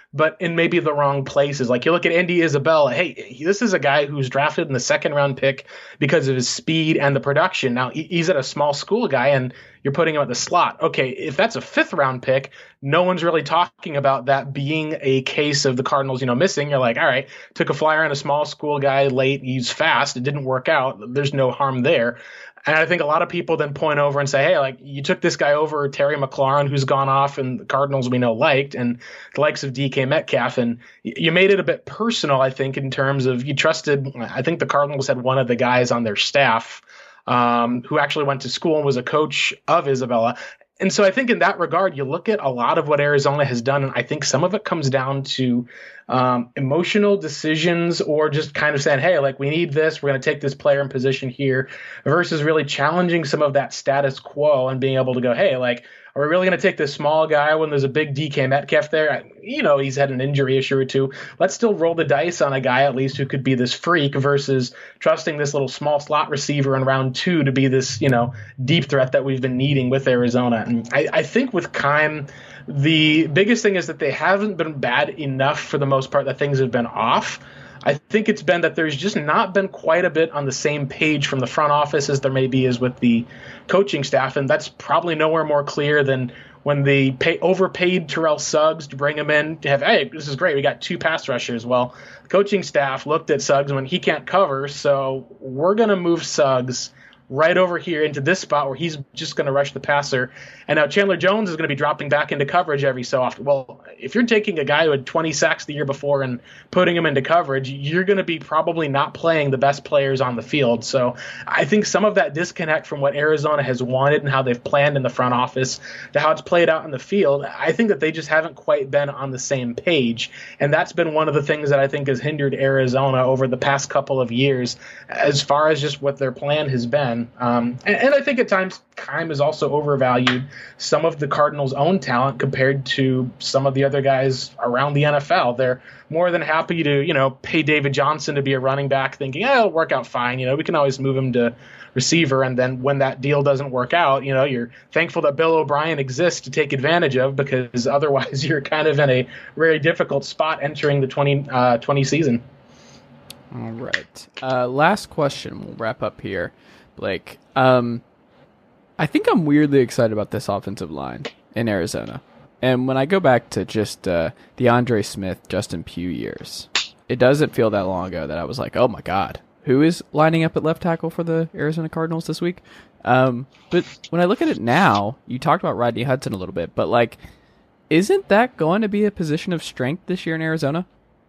but in maybe the wrong places. Like you look at Andy Isabella, hey, this is a guy who's drafted in the second round pick because of his speed and the production. Now he's at a small school guy and you're putting him at the slot. Okay, if that's a 5th round pick, no one's really talking about that being a case of the Cardinals, missing. You're like, all right, took a flyer on a small school guy late. He's fast. It didn't work out. There's no harm there. And I think a lot of people then point over and say, hey, like you took this guy over Terry McLaurin, who's gone off and the Cardinals we know liked, and the likes of DK Metcalf. And you made it a bit personal, I think, in terms of you trusted. I think the Cardinals had one of the guys on their staff who actually went to school and was a coach of Isabella. And so I think in that regard, you look at a lot of what Arizona has done, and I think some of it comes down to emotional decisions or just kind of saying, hey, like we need this, we're going to take this player in position here, versus really challenging some of that status quo and being able to go, hey, like, are we really going to take this small guy when there's a big DK Metcalf there? He's had an injury issue or two. Let's still roll the dice on a guy at least who could be this freak versus trusting this little small slot receiver in round 2 to be this, deep threat that we've been needing with Arizona. And I think with Keim, the biggest thing is that they haven't been bad enough for the most part that things have been off. I think it's been that there's just not been quite a bit on the same page from the front office as there maybe is with the coaching staff, and that's probably nowhere more clear than when they overpaid Terrell Suggs to bring him in to have, hey, this is great, we got 2 pass rushers. Well, the coaching staff looked at Suggs when he can't cover, so we're going to move Suggs right over here into this spot where he's just going to rush the passer. And now Chandler Jones is going to be dropping back into coverage every so often. Well, if you're taking a guy who had 20 sacks the year before and putting him into coverage, you're going to be probably not playing the best players on the field. So I think some of that disconnect from what Arizona has wanted and how they've planned in the front office to how it's played out in the field, I think that they just haven't quite been on the same page. And that's been one of the things that I think has hindered Arizona over the past couple of years as far as just what their plan has been. And I think at times Keim is also overvalued some of the Cardinals' own talent compared to some of the other guys around the NFL. They're more than happy to, pay David Johnson to be a running back thinking, it'll work out fine. We can always move him to receiver. And then when that deal doesn't work out, you're thankful that Bill O'Brien exists to take advantage of, because otherwise you're kind of in a very difficult spot entering the 2020 season. All right. Last question. We'll wrap up here. Blake, I think I'm weirdly excited about this offensive line in Arizona. And when I go back to just the DeAndre Smith, Justin Pugh years, it doesn't feel that long ago that I was like, oh my God, who is lining up at left tackle for the Arizona Cardinals this week? But when I look at it now, you talked about Rodney Hudson a little bit, but like, isn't that going to be a position of strength this year in Arizona?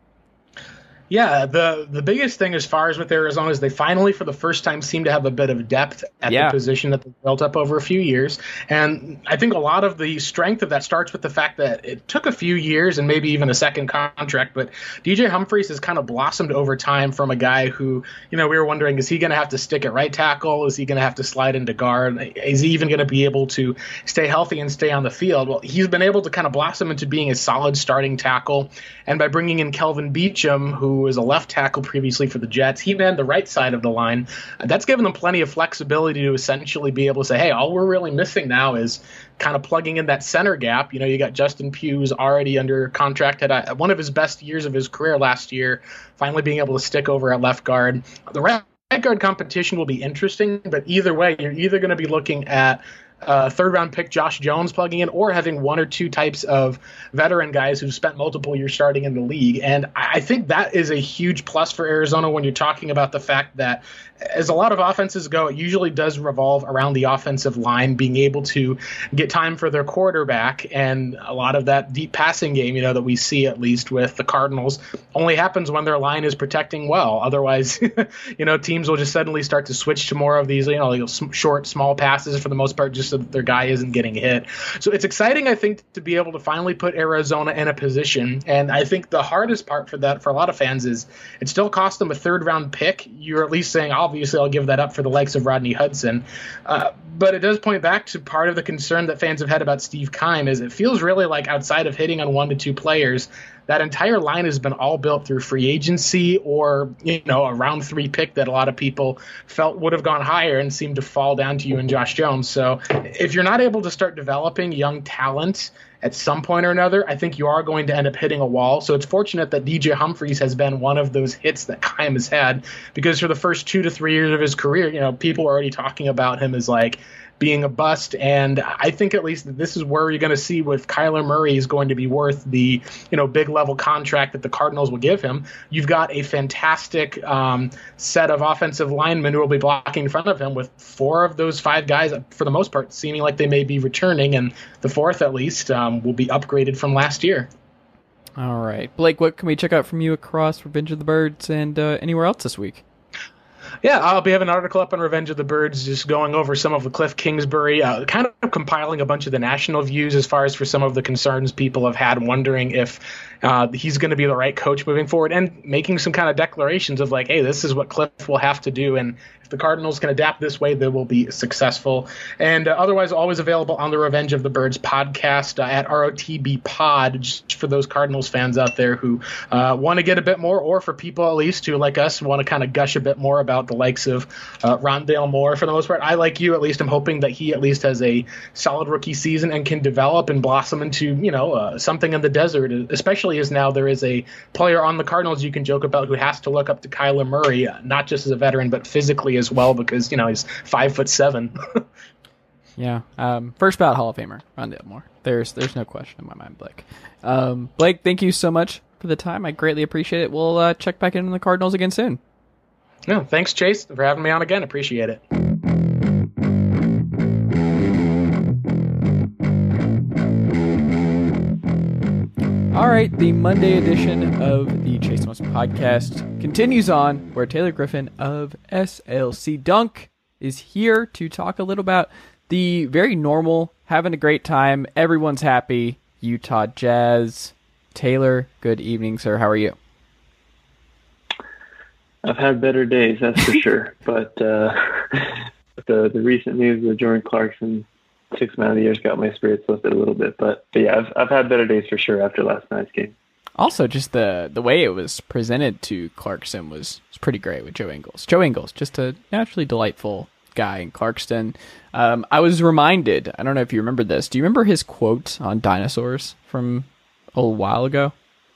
Yeah, the biggest thing as far as with Arizona is they finally, for the first time, seem to have a bit of depth at the position that they built up over a few years. And I think a lot of the strength of that starts with the fact that it took a few years and maybe even a second contract, but DJ Humphries has kind of blossomed over time from a guy who, we were wondering, is he going to have to stick at right tackle? Is he going to have to slide into guard? Is he even going to be able to stay healthy and stay on the field? Well, he's been able to kind of blossom into being a solid starting tackle. And by bringing in Kelvin Beachum, who was a left tackle previously for the Jets, he ran the right side of the line. That's given them plenty of flexibility to essentially be able to say, hey, all we're really missing now is kind of plugging in that center gap. You got Justin Pugh already under contract at one of his best years of his career last year, finally being able to stick over at left guard. The right guard competition will be interesting, but either way, you're either going to be looking at third-round pick Josh Jones plugging in, or having one or two types of veteran guys who've spent multiple years starting in the league. And I think that is a huge plus for Arizona when you're talking about the fact that, as a lot of offenses go, it usually does revolve around the offensive line being able to get time for their quarterback. And a lot of that deep passing game, that we see at least with the Cardinals, only happens when their line is protecting well. Otherwise, teams will just suddenly start to switch to more of these, short, small passes for the most part, just so that their guy isn't getting hit. So it's exciting, I think, to be able to finally put Arizona in a position. And I think the hardest part for that, for a lot of fans, is it still cost them a third-round pick. You're at least saying, obviously, I'll give that up for the likes of Rodney Hudson. But it does point back to part of the concern that fans have had about Steve Keim, is it feels really like, outside of hitting on 1 to 2 players, that entire line has been all built through free agency or, a round 3 pick that a lot of people felt would have gone higher and seemed to fall down to you and Josh Jones. So if you're not able to start developing young talent at some point or another, I think you are going to end up hitting a wall. So it's fortunate that DJ Humphries has been one of those hits that Keim has had, because for the first 2 to 3 years of his career, people were already talking about him as like being a bust. And I think at least this is where you're going to see with Kyler Murray is going to be worth the, big level contract that the Cardinals will give him. You've got a fantastic set of offensive linemen who will be blocking in front of him, with 4 of those 5 guys, for the most part, seeming like they may be returning, and the 4th at least will be upgraded from last year. All right. Blake, what can we check out from you across Revenge of the Birds and anywhere else this week? Yeah, I'll be having an article up on Revenge of the Birds, just going over some of the Cliff Kingsbury, kind of compiling a bunch of the national views as far as for some of the concerns people have had, wondering if he's going to be the right coach moving forward, and making some kind of declarations of like, hey, this is what Cliff will have to do, and if the Cardinals can adapt this way, they will be successful. And otherwise, always available on the Revenge of the Birds podcast at ROTB Pod, just for those Cardinals fans out there who want to get a bit more, or for people at least who, like us, want to kind of gush a bit more about the likes of Rondale Moore. For the most part, I, like you, at least, I'm hoping that he at least has a solid rookie season and can develop and blossom into, something in the desert, especially as now there is a player on the Cardinals you can joke about who has to look up to Kyler Murray, not just as a veteran, but physically as well, because, he's 5'7". Yeah. First ballot Hall of Famer, Rondale Moore. There's no question in my mind, Blake. Blake, thank you so much for the time. I greatly appreciate it. We'll check back in on the Cardinals again soon. No, thanks, Chase, for having me on again. Appreciate it. All right, the Monday edition of the Chase Thomas podcast continues on, where Taylor Griffin of SLC Dunk is here to talk a little about the very normal, having a great time, everyone's happy Utah Jazz. Taylor, good evening, sir. How are you? I've had better days, that's for sure. But the recent news of Jordan Clarkson 6 Man of the Year's got my spirits lifted a little bit. But yeah, I've had better days for sure after last night's game. Also, just the way it was presented to Clarkson was pretty great with Joe Ingles. Joe Ingles, just a naturally delightful guy in Clarkston. I was reminded, I don't know if you remember this, do you remember his quote on dinosaurs from a little while ago?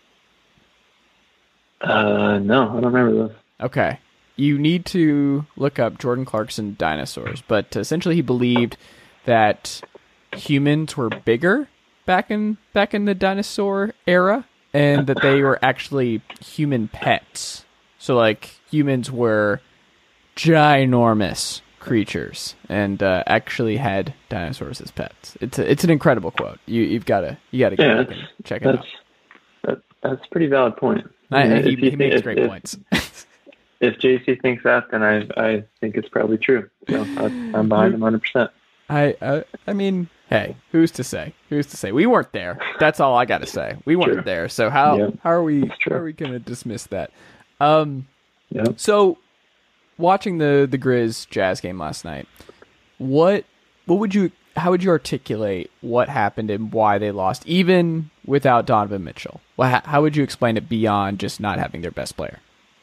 No, I don't remember those. Okay. You need to look up Jordan Clarkson dinosaurs, but essentially he believed that humans were bigger back in the dinosaur era, and that they were actually human pets. So like humans were ginormous creatures and actually had dinosaurs as pets. It's an incredible quote. You gotta go check it out. That's a pretty valid point. He makes great points. If JC thinks that, then I think it's probably true. So I'm behind him 100%. I mean, hey, who's to say? We weren't there. That's all I got to say. We weren't there. So how are we going to dismiss that? So watching the Grizz Jazz game last night, how would you articulate what happened and why they lost, even without Donovan Mitchell? How would you explain it beyond just not having their best player?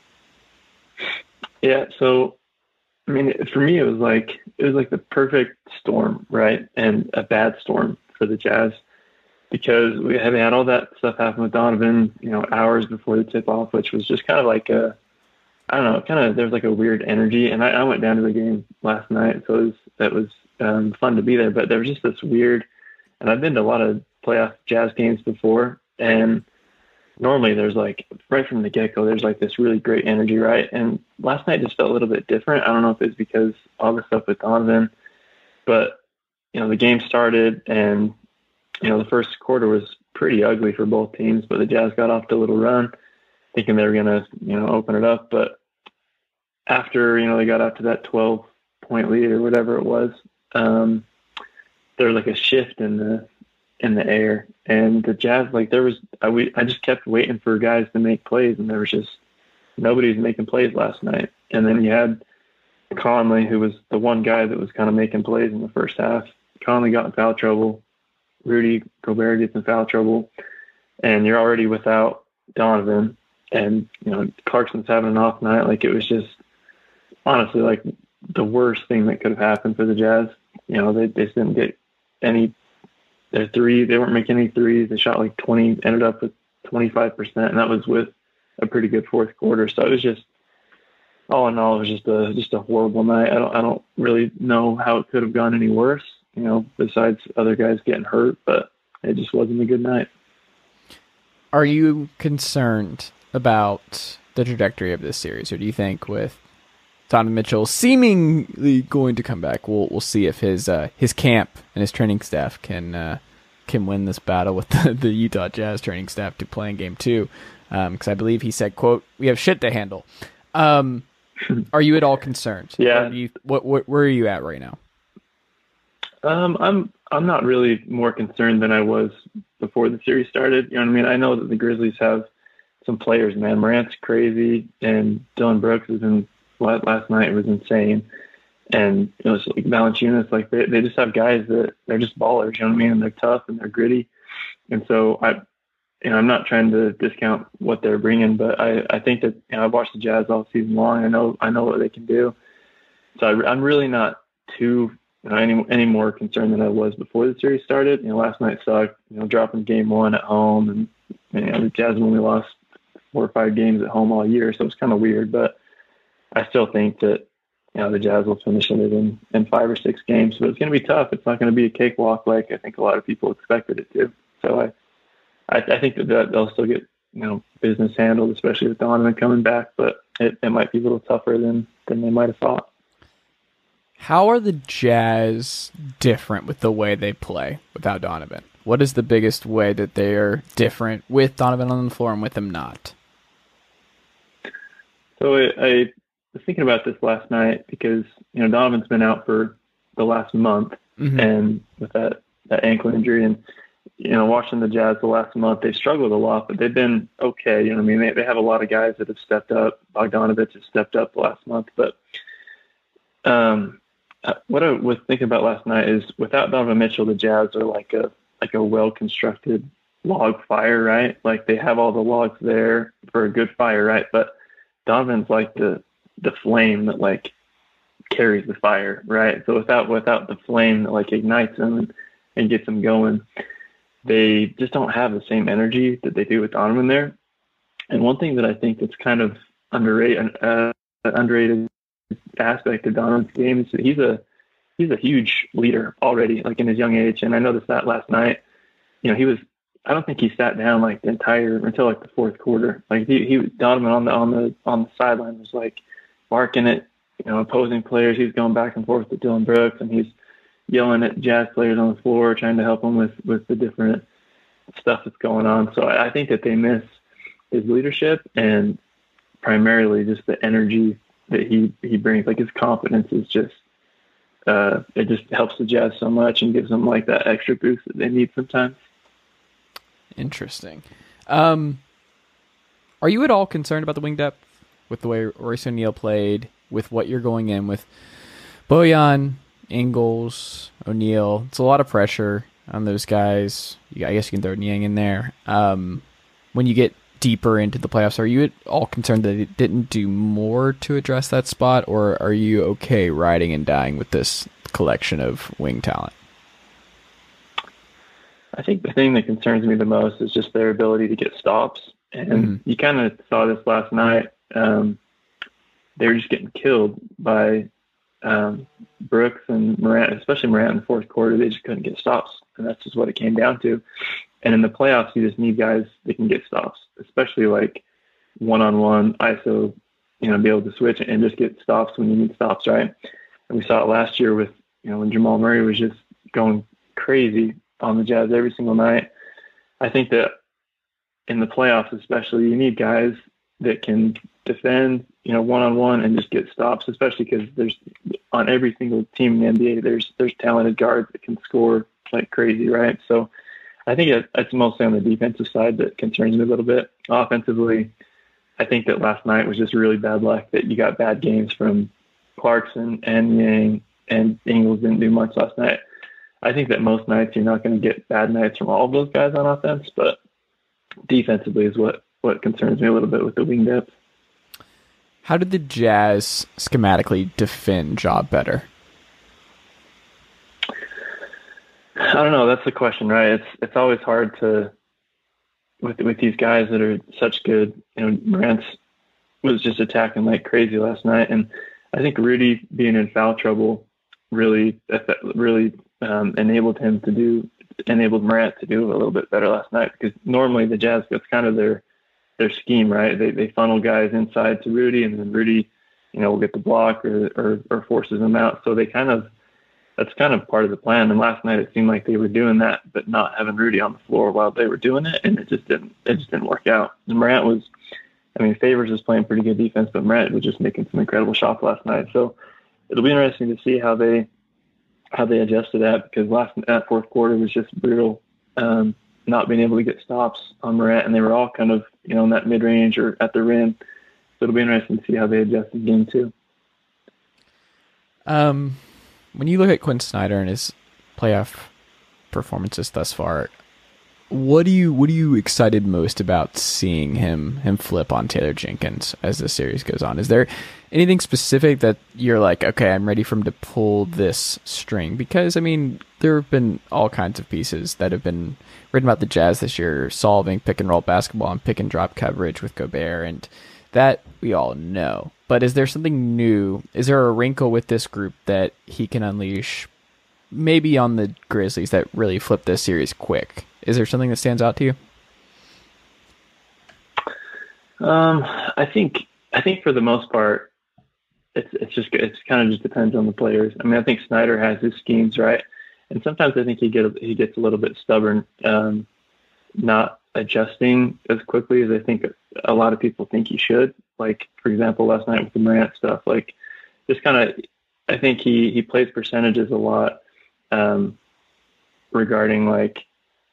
Yeah, so I mean, for me, it was like the perfect storm, right? And a bad storm for the Jazz, because we had all that stuff happen with Donovan, hours before the tip off, which was just kind of like there's like a weird energy. And I went down to the game last night, so it was fun to be there. But there was just this weird, and I've been to a lot of playoff Jazz games before, and normally there's like right from the get-go, there's like this really great energy, right? And last night just felt a little bit different. I don't know if it's because all the stuff with Donovan, but the game started and the first quarter was pretty ugly for both teams, but the Jazz got off to a little run thinking they were going to open it up. But after they got out to that 12-point lead or whatever it was, there was like a shift in the air, and the Jazz, I just kept waiting for guys to make plays, and there was just nobody's making plays last night. And then you had Conley, who was the one guy that was kind of making plays in the first half. Conley got in foul trouble. Rudy Gobert gets in foul trouble. and you're already without Donovan, and Clarkson's having an off night. Like, it was just honestly like the worst thing that could have happened for the Jazz. They just didn't get any their three. They weren't making any threes. They shot like 20, ended up with 25%, and that was with a pretty good fourth quarter. So it was just, all in all, it was just a horrible night. I don't really know how it could have gone any worse, besides other guys getting hurt, but it just wasn't a good night. Are you concerned about the trajectory of this series, or do you think with Donovan Mitchell seemingly going to come back, we'll see if his camp and his training staff can win this battle with the Utah Jazz training staff to play in Game 2? Because I believe he said, quote, "We have shit to handle." Are you at all concerned? Yeah. Where are you at right now? I'm not really more concerned than I was before the series started. You know what I mean? I know that the Grizzlies have some players, man. Morant's crazy, and Dillon Brooks has been, last night was insane. And it's like Valanciunas, like they just have guys that they're just ballers, you know what I mean? And they're tough and they're gritty. And so I'm not trying to discount what they're bringing, but I think that I've watched the Jazz all season long. I know what they can do. So I'm really not too any more concerned than I was before the series started. Last night sucked. Dropping Game 1 at home, and the Jazz only lost 4 or 5 games at home all year, so it's kind of weird. But I still think that the Jazz will finish it in 5 or 6 games, but it's going to be tough. It's not going to be a cakewalk like I think a lot of people expected it to. So I think that they'll still get business handled, especially with Donovan coming back, but it might be a little tougher than they might have thought. How are the Jazz different with the way they play without Donovan? What is the biggest way that they are different with Donovan on the floor and with him not? So I was thinking about this last night because, Donovan's been out for the last month, and with that ankle injury, and, watching the Jazz the last month, they've struggled a lot, but they've been okay. They have a lot of guys that have stepped up. Bogdanovich has stepped up the last month, but what I was thinking about last night is without Donovan Mitchell, the Jazz are like a well-constructed log fire, right? Like they have all the logs there for a good fire, right? But Donovan's like the flame that like carries the fire, right? So without the flame that like ignites them and gets them going, they just don't have the same energy that they do with Donovan there. And one thing that I think that's kind of underrated aspect of Donovan's game is that he's a huge leader already, like in his young age. And I noticed that last night. I don't think he sat down like until like the fourth quarter. Like Donovan on the sideline was like barking at opposing players. He was going back and forth with Dillon Brooks, and he's yelling at Jazz players on the floor, trying to help them with the different stuff that's going on. So I think that they miss his leadership and primarily just the energy that he brings. Like his confidence is just it just helps the Jazz so much and gives them like that extra boost that they need sometimes. Interesting. Are you at all concerned about the wing depth with the way Royce O'Neal played, with what you're going in with Bojan, Ingles, O'Neal? It's a lot of pressure on those guys. I guess you can throw Niang in there. When you get deeper into the playoffs, are you at all concerned that it didn't do more to address that spot, or are you okay riding and dying with this collection of wing talent? I think the thing that concerns me the most is just their ability to get stops. And you kind of saw this last night. They were just getting killed by Brooks and Morant, especially Morant in the fourth quarter. They just couldn't get stops, and that's just what it came down to. And in the playoffs, you just need guys that can get stops, especially like one-on-one ISO, be able to switch and just get stops when you need stops, right? And we saw it last year with, when Jamal Murray was just going crazy on the Jazz every single night. I think that in the playoffs especially, you need guys that can defend, one-on-one and just get stops, especially because there's on every single team in the NBA, there's talented guards that can score like crazy, right? So I think it's mostly on the defensive side that concerns me a little bit. Offensively, I think that last night was just really bad luck that you got bad games from Clarkson and Niang, and Ingles didn't do much last night. I think that most nights you're not going to get bad nights from all of those guys on offense, but defensively is what concerns me a little bit with the wing depth. How did the Jazz schematically defend Ja better? I don't know. That's the question, right? It's always hard to with these guys that are such good. Morant was just attacking like crazy last night, and I think Rudy being in foul trouble really enabled Morant to do a little bit better last night, because normally the Jazz, that's kind of their scheme, right? They funnel guys inside to Rudy, and then Rudy, will get the block or forces them out. So that's kind of part of the plan. And last night it seemed like they were doing that, but not having Rudy on the floor while they were doing it, and it just didn't work out. And Morant was, Favors was playing pretty good defense, but Morant was just making some incredible shots last night. So it'll be interesting to see how they adjust to that, because that fourth quarter was just brutal. Not being able to get stops on Morant, and they were all kind of, in that mid-range or at the rim. So it'll be interesting to see how they adjust in game two. When you look at Quinn Snyder and his playoff performances thus far, what are you excited most about seeing him flip on Taylor Jenkins as the series goes on? Is there anything specific that you're like, okay, I'm ready for him to pull this string? Because, there have been all kinds of pieces that have been written about the Jazz this year, solving pick-and-roll basketball and pick-and-drop coverage with Gobert, and that we all know. But is there something new? Is there a wrinkle with this group that he can unleash maybe on the Grizzlies that really flip this series quick? Is there something that stands out to you? I think for the most part, it's kind of just depends on the players. I think Snyder has his schemes, right? And sometimes I think he gets a little bit stubborn, not adjusting as quickly as I think a lot of people think he should. Like, for example, last night with the Morant stuff, like, just kind of, I think he plays percentages a lot, regarding like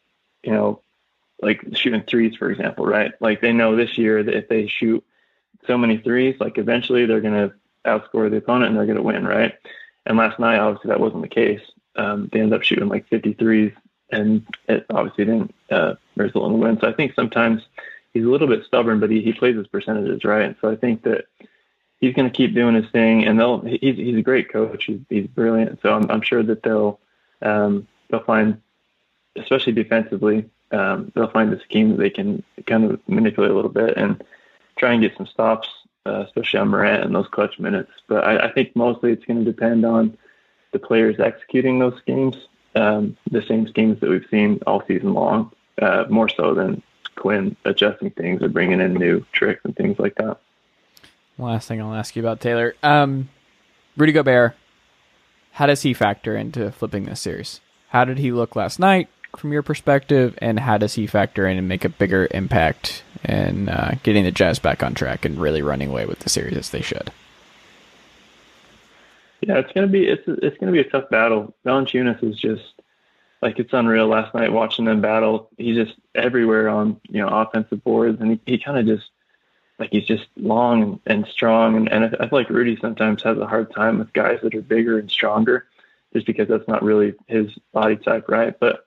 shooting threes, for example, right? Like, they know this year that if they shoot so many threes, like, eventually they're going to outscore the opponent and they're going to win, right? And last night, obviously, that wasn't the case. They ended up shooting like 53s, and it obviously didn't result in a win. So I think sometimes he's a little bit stubborn, but he plays his percentages, right? And so I think that he's going to keep doing his thing, and he's a great coach. He's brilliant. So I'm sure that they'll find, especially defensively, they'll find a scheme that they can kind of manipulate a little bit and try and get some stops, especially on Morant in those clutch minutes. But I think mostly it's going to depend on the players executing those schemes, the same schemes that we've seen all season long, more so than Quinn adjusting things or bringing in new tricks and things like that. Last thing I'll ask you about Taylor. Rudy Gobert, how does he factor into flipping this series? How did he look last night from your perspective, and how does he factor in and make a bigger impact in getting the Jazz back on track and really running away with the series as they should? Yeah, it's gonna be a tough battle. Valanciunas is just like, it's unreal. Last night watching them battle, he's just everywhere on offensive boards, and he kind of just, like, he's just long and strong, and I feel like Rudy sometimes has a hard time with guys that are bigger and stronger, just because that's not really his body type, right? But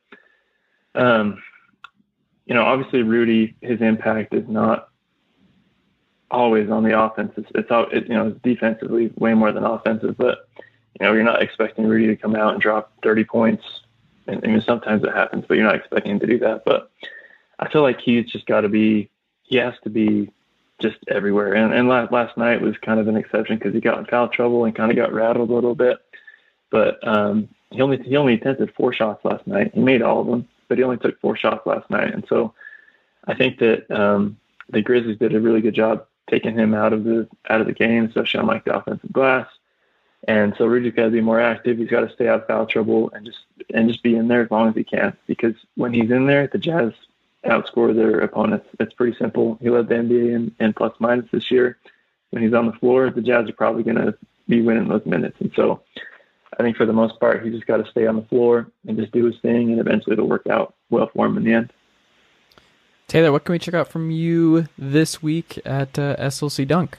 obviously Rudy, his impact is not always on the offense. It's defensively way more than offensive, but you're not expecting Rudy to come out and drop 30 points. And sometimes it happens, but you're not expecting him to do that. But I feel like he has to be just everywhere. And last night was kind of an exception because he got in foul trouble and kind of got rattled a little bit. But he only attempted 4 shots last night. He made all of them, but he only took 4 shots last night. And so I think that the Grizzlies did a really good job taking him out of the game, especially on like the offensive glass. And so Rudy's got to be more active. He's got to stay out of foul trouble and just be in there as long as he can, because when he's in there, the Jazz outscore their opponents. It's pretty simple. He led the NBA in plus minus this year. When he's on the floor, the Jazz are probably going to be winning those minutes. And so I think for the most part, he just got to stay on the floor and just do his thing, and eventually it'll work out well for him in the end. Taylor, what can we check out from you this week at SLC Dunk?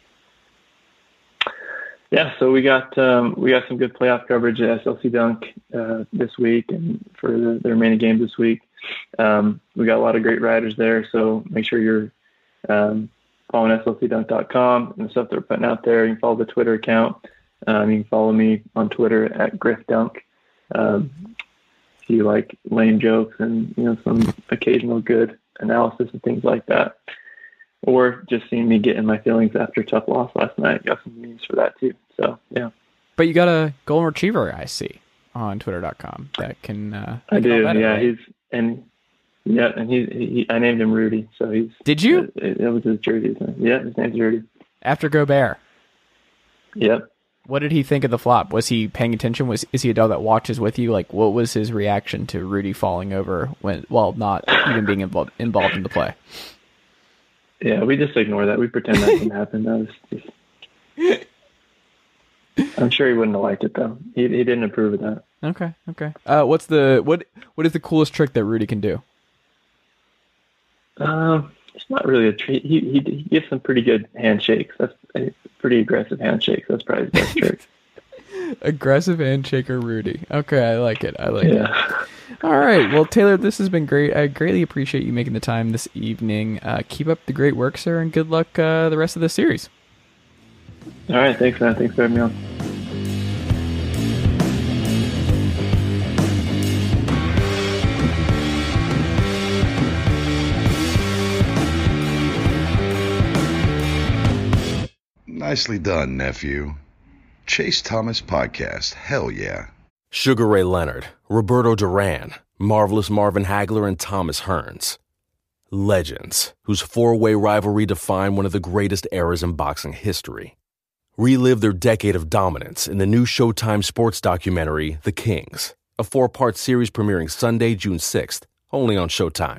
Yeah, so we got some good playoff coverage at SLC Dunk this week and for the remaining games this week. We got a lot of great riders there. So make sure you're following slcdunk.com and the stuff they're putting out there. You can follow the Twitter account. You can follow me on Twitter at GriffDunk. If you like lame jokes and, some occasional good analysis and things like that, or just seeing me get in my feelings after a tough loss last night. Got some memes for that too. So, yeah. But you got a golden retriever, I see, on twitter.com that can. I do. Yeah. Right? I named him Rudy. So he's. Did you? It was his jersey. Yeah. His name's Rudy. After Gobert. Yep. What did he think of the flop? Was he paying attention? Is he a dog that watches with you? Like, what was his reaction to Rudy falling over while not even being involved in the play? Yeah, we just ignore that. We pretend that didn't happen. That was just... I'm sure he wouldn't have liked it though. He didn't approve of that. Okay. What is the coolest trick that Rudy can do? It's not really a trick. He gives some pretty good handshakes. That's pretty aggressive handshakes. That's probably his best trick. Aggressive handshaker Rudy. Okay, I like it. It. All right. Well, Taylor, this has been great. I greatly appreciate you making the time this evening. Keep up the great work, sir, and good luck the rest of the series. All right. Thanks, man. Thanks for having me on. Nicely done, nephew. Chase Thomas Podcast. Hell yeah. Sugar Ray Leonard, Roberto Duran, Marvelous Marvin Hagler, and Thomas Hearns. Legends, whose four-way rivalry defined one of the greatest eras in boxing history. Relive their decade of dominance in the new Showtime sports documentary, The Kings, a 4-part series premiering Sunday, June 6th, only on Showtime.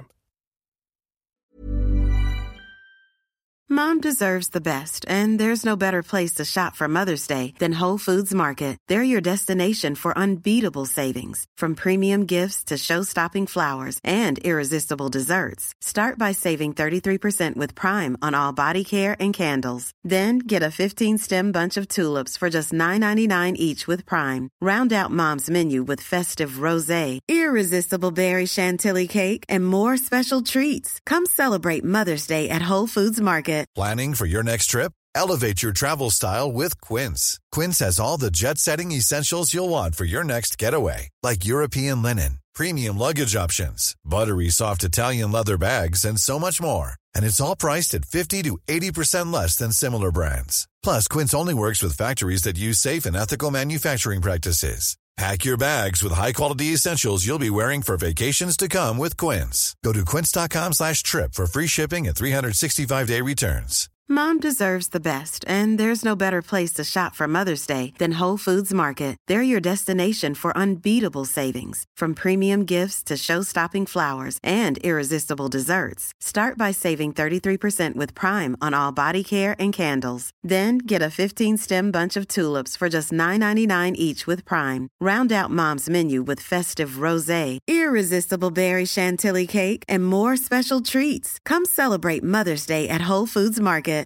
Mom deserves the best, and there's no better place to shop for Mother's Day than Whole Foods Market. They're your destination for unbeatable savings, from premium gifts to show-stopping flowers and irresistible desserts. Start by saving 33% with Prime on all body care and candles. Then get a 15-stem bunch of tulips for just $9.99 each with Prime. Round out Mom's menu with festive rosé, irresistible berry chantilly cake, and more special treats. Come celebrate Mother's Day at Whole Foods Market. Planning for your next trip? Elevate your travel style with Quince. Quince has all the jet-setting essentials you'll want for your next getaway, like European linen, premium luggage options, buttery soft Italian leather bags, and so much more. And it's all priced at 50 to 80% less than similar brands. Plus, Quince only works with factories that use safe and ethical manufacturing practices. Pack your bags with high-quality essentials you'll be wearing for vacations to come with Quince. Go to quince.com/trip for free shipping and 365-day returns. Mom deserves the best, and there's no better place to shop for Mother's Day than Whole Foods Market. They're your destination for unbeatable savings, from premium gifts to show-stopping flowers and irresistible desserts. Start by saving 33% with Prime on all body care and candles. Then get a 15-stem bunch of tulips for just $9.99 each with Prime. Round out Mom's menu with festive rosé, irresistible berry chantilly cake, and more special treats. Come celebrate Mother's Day at Whole Foods Market.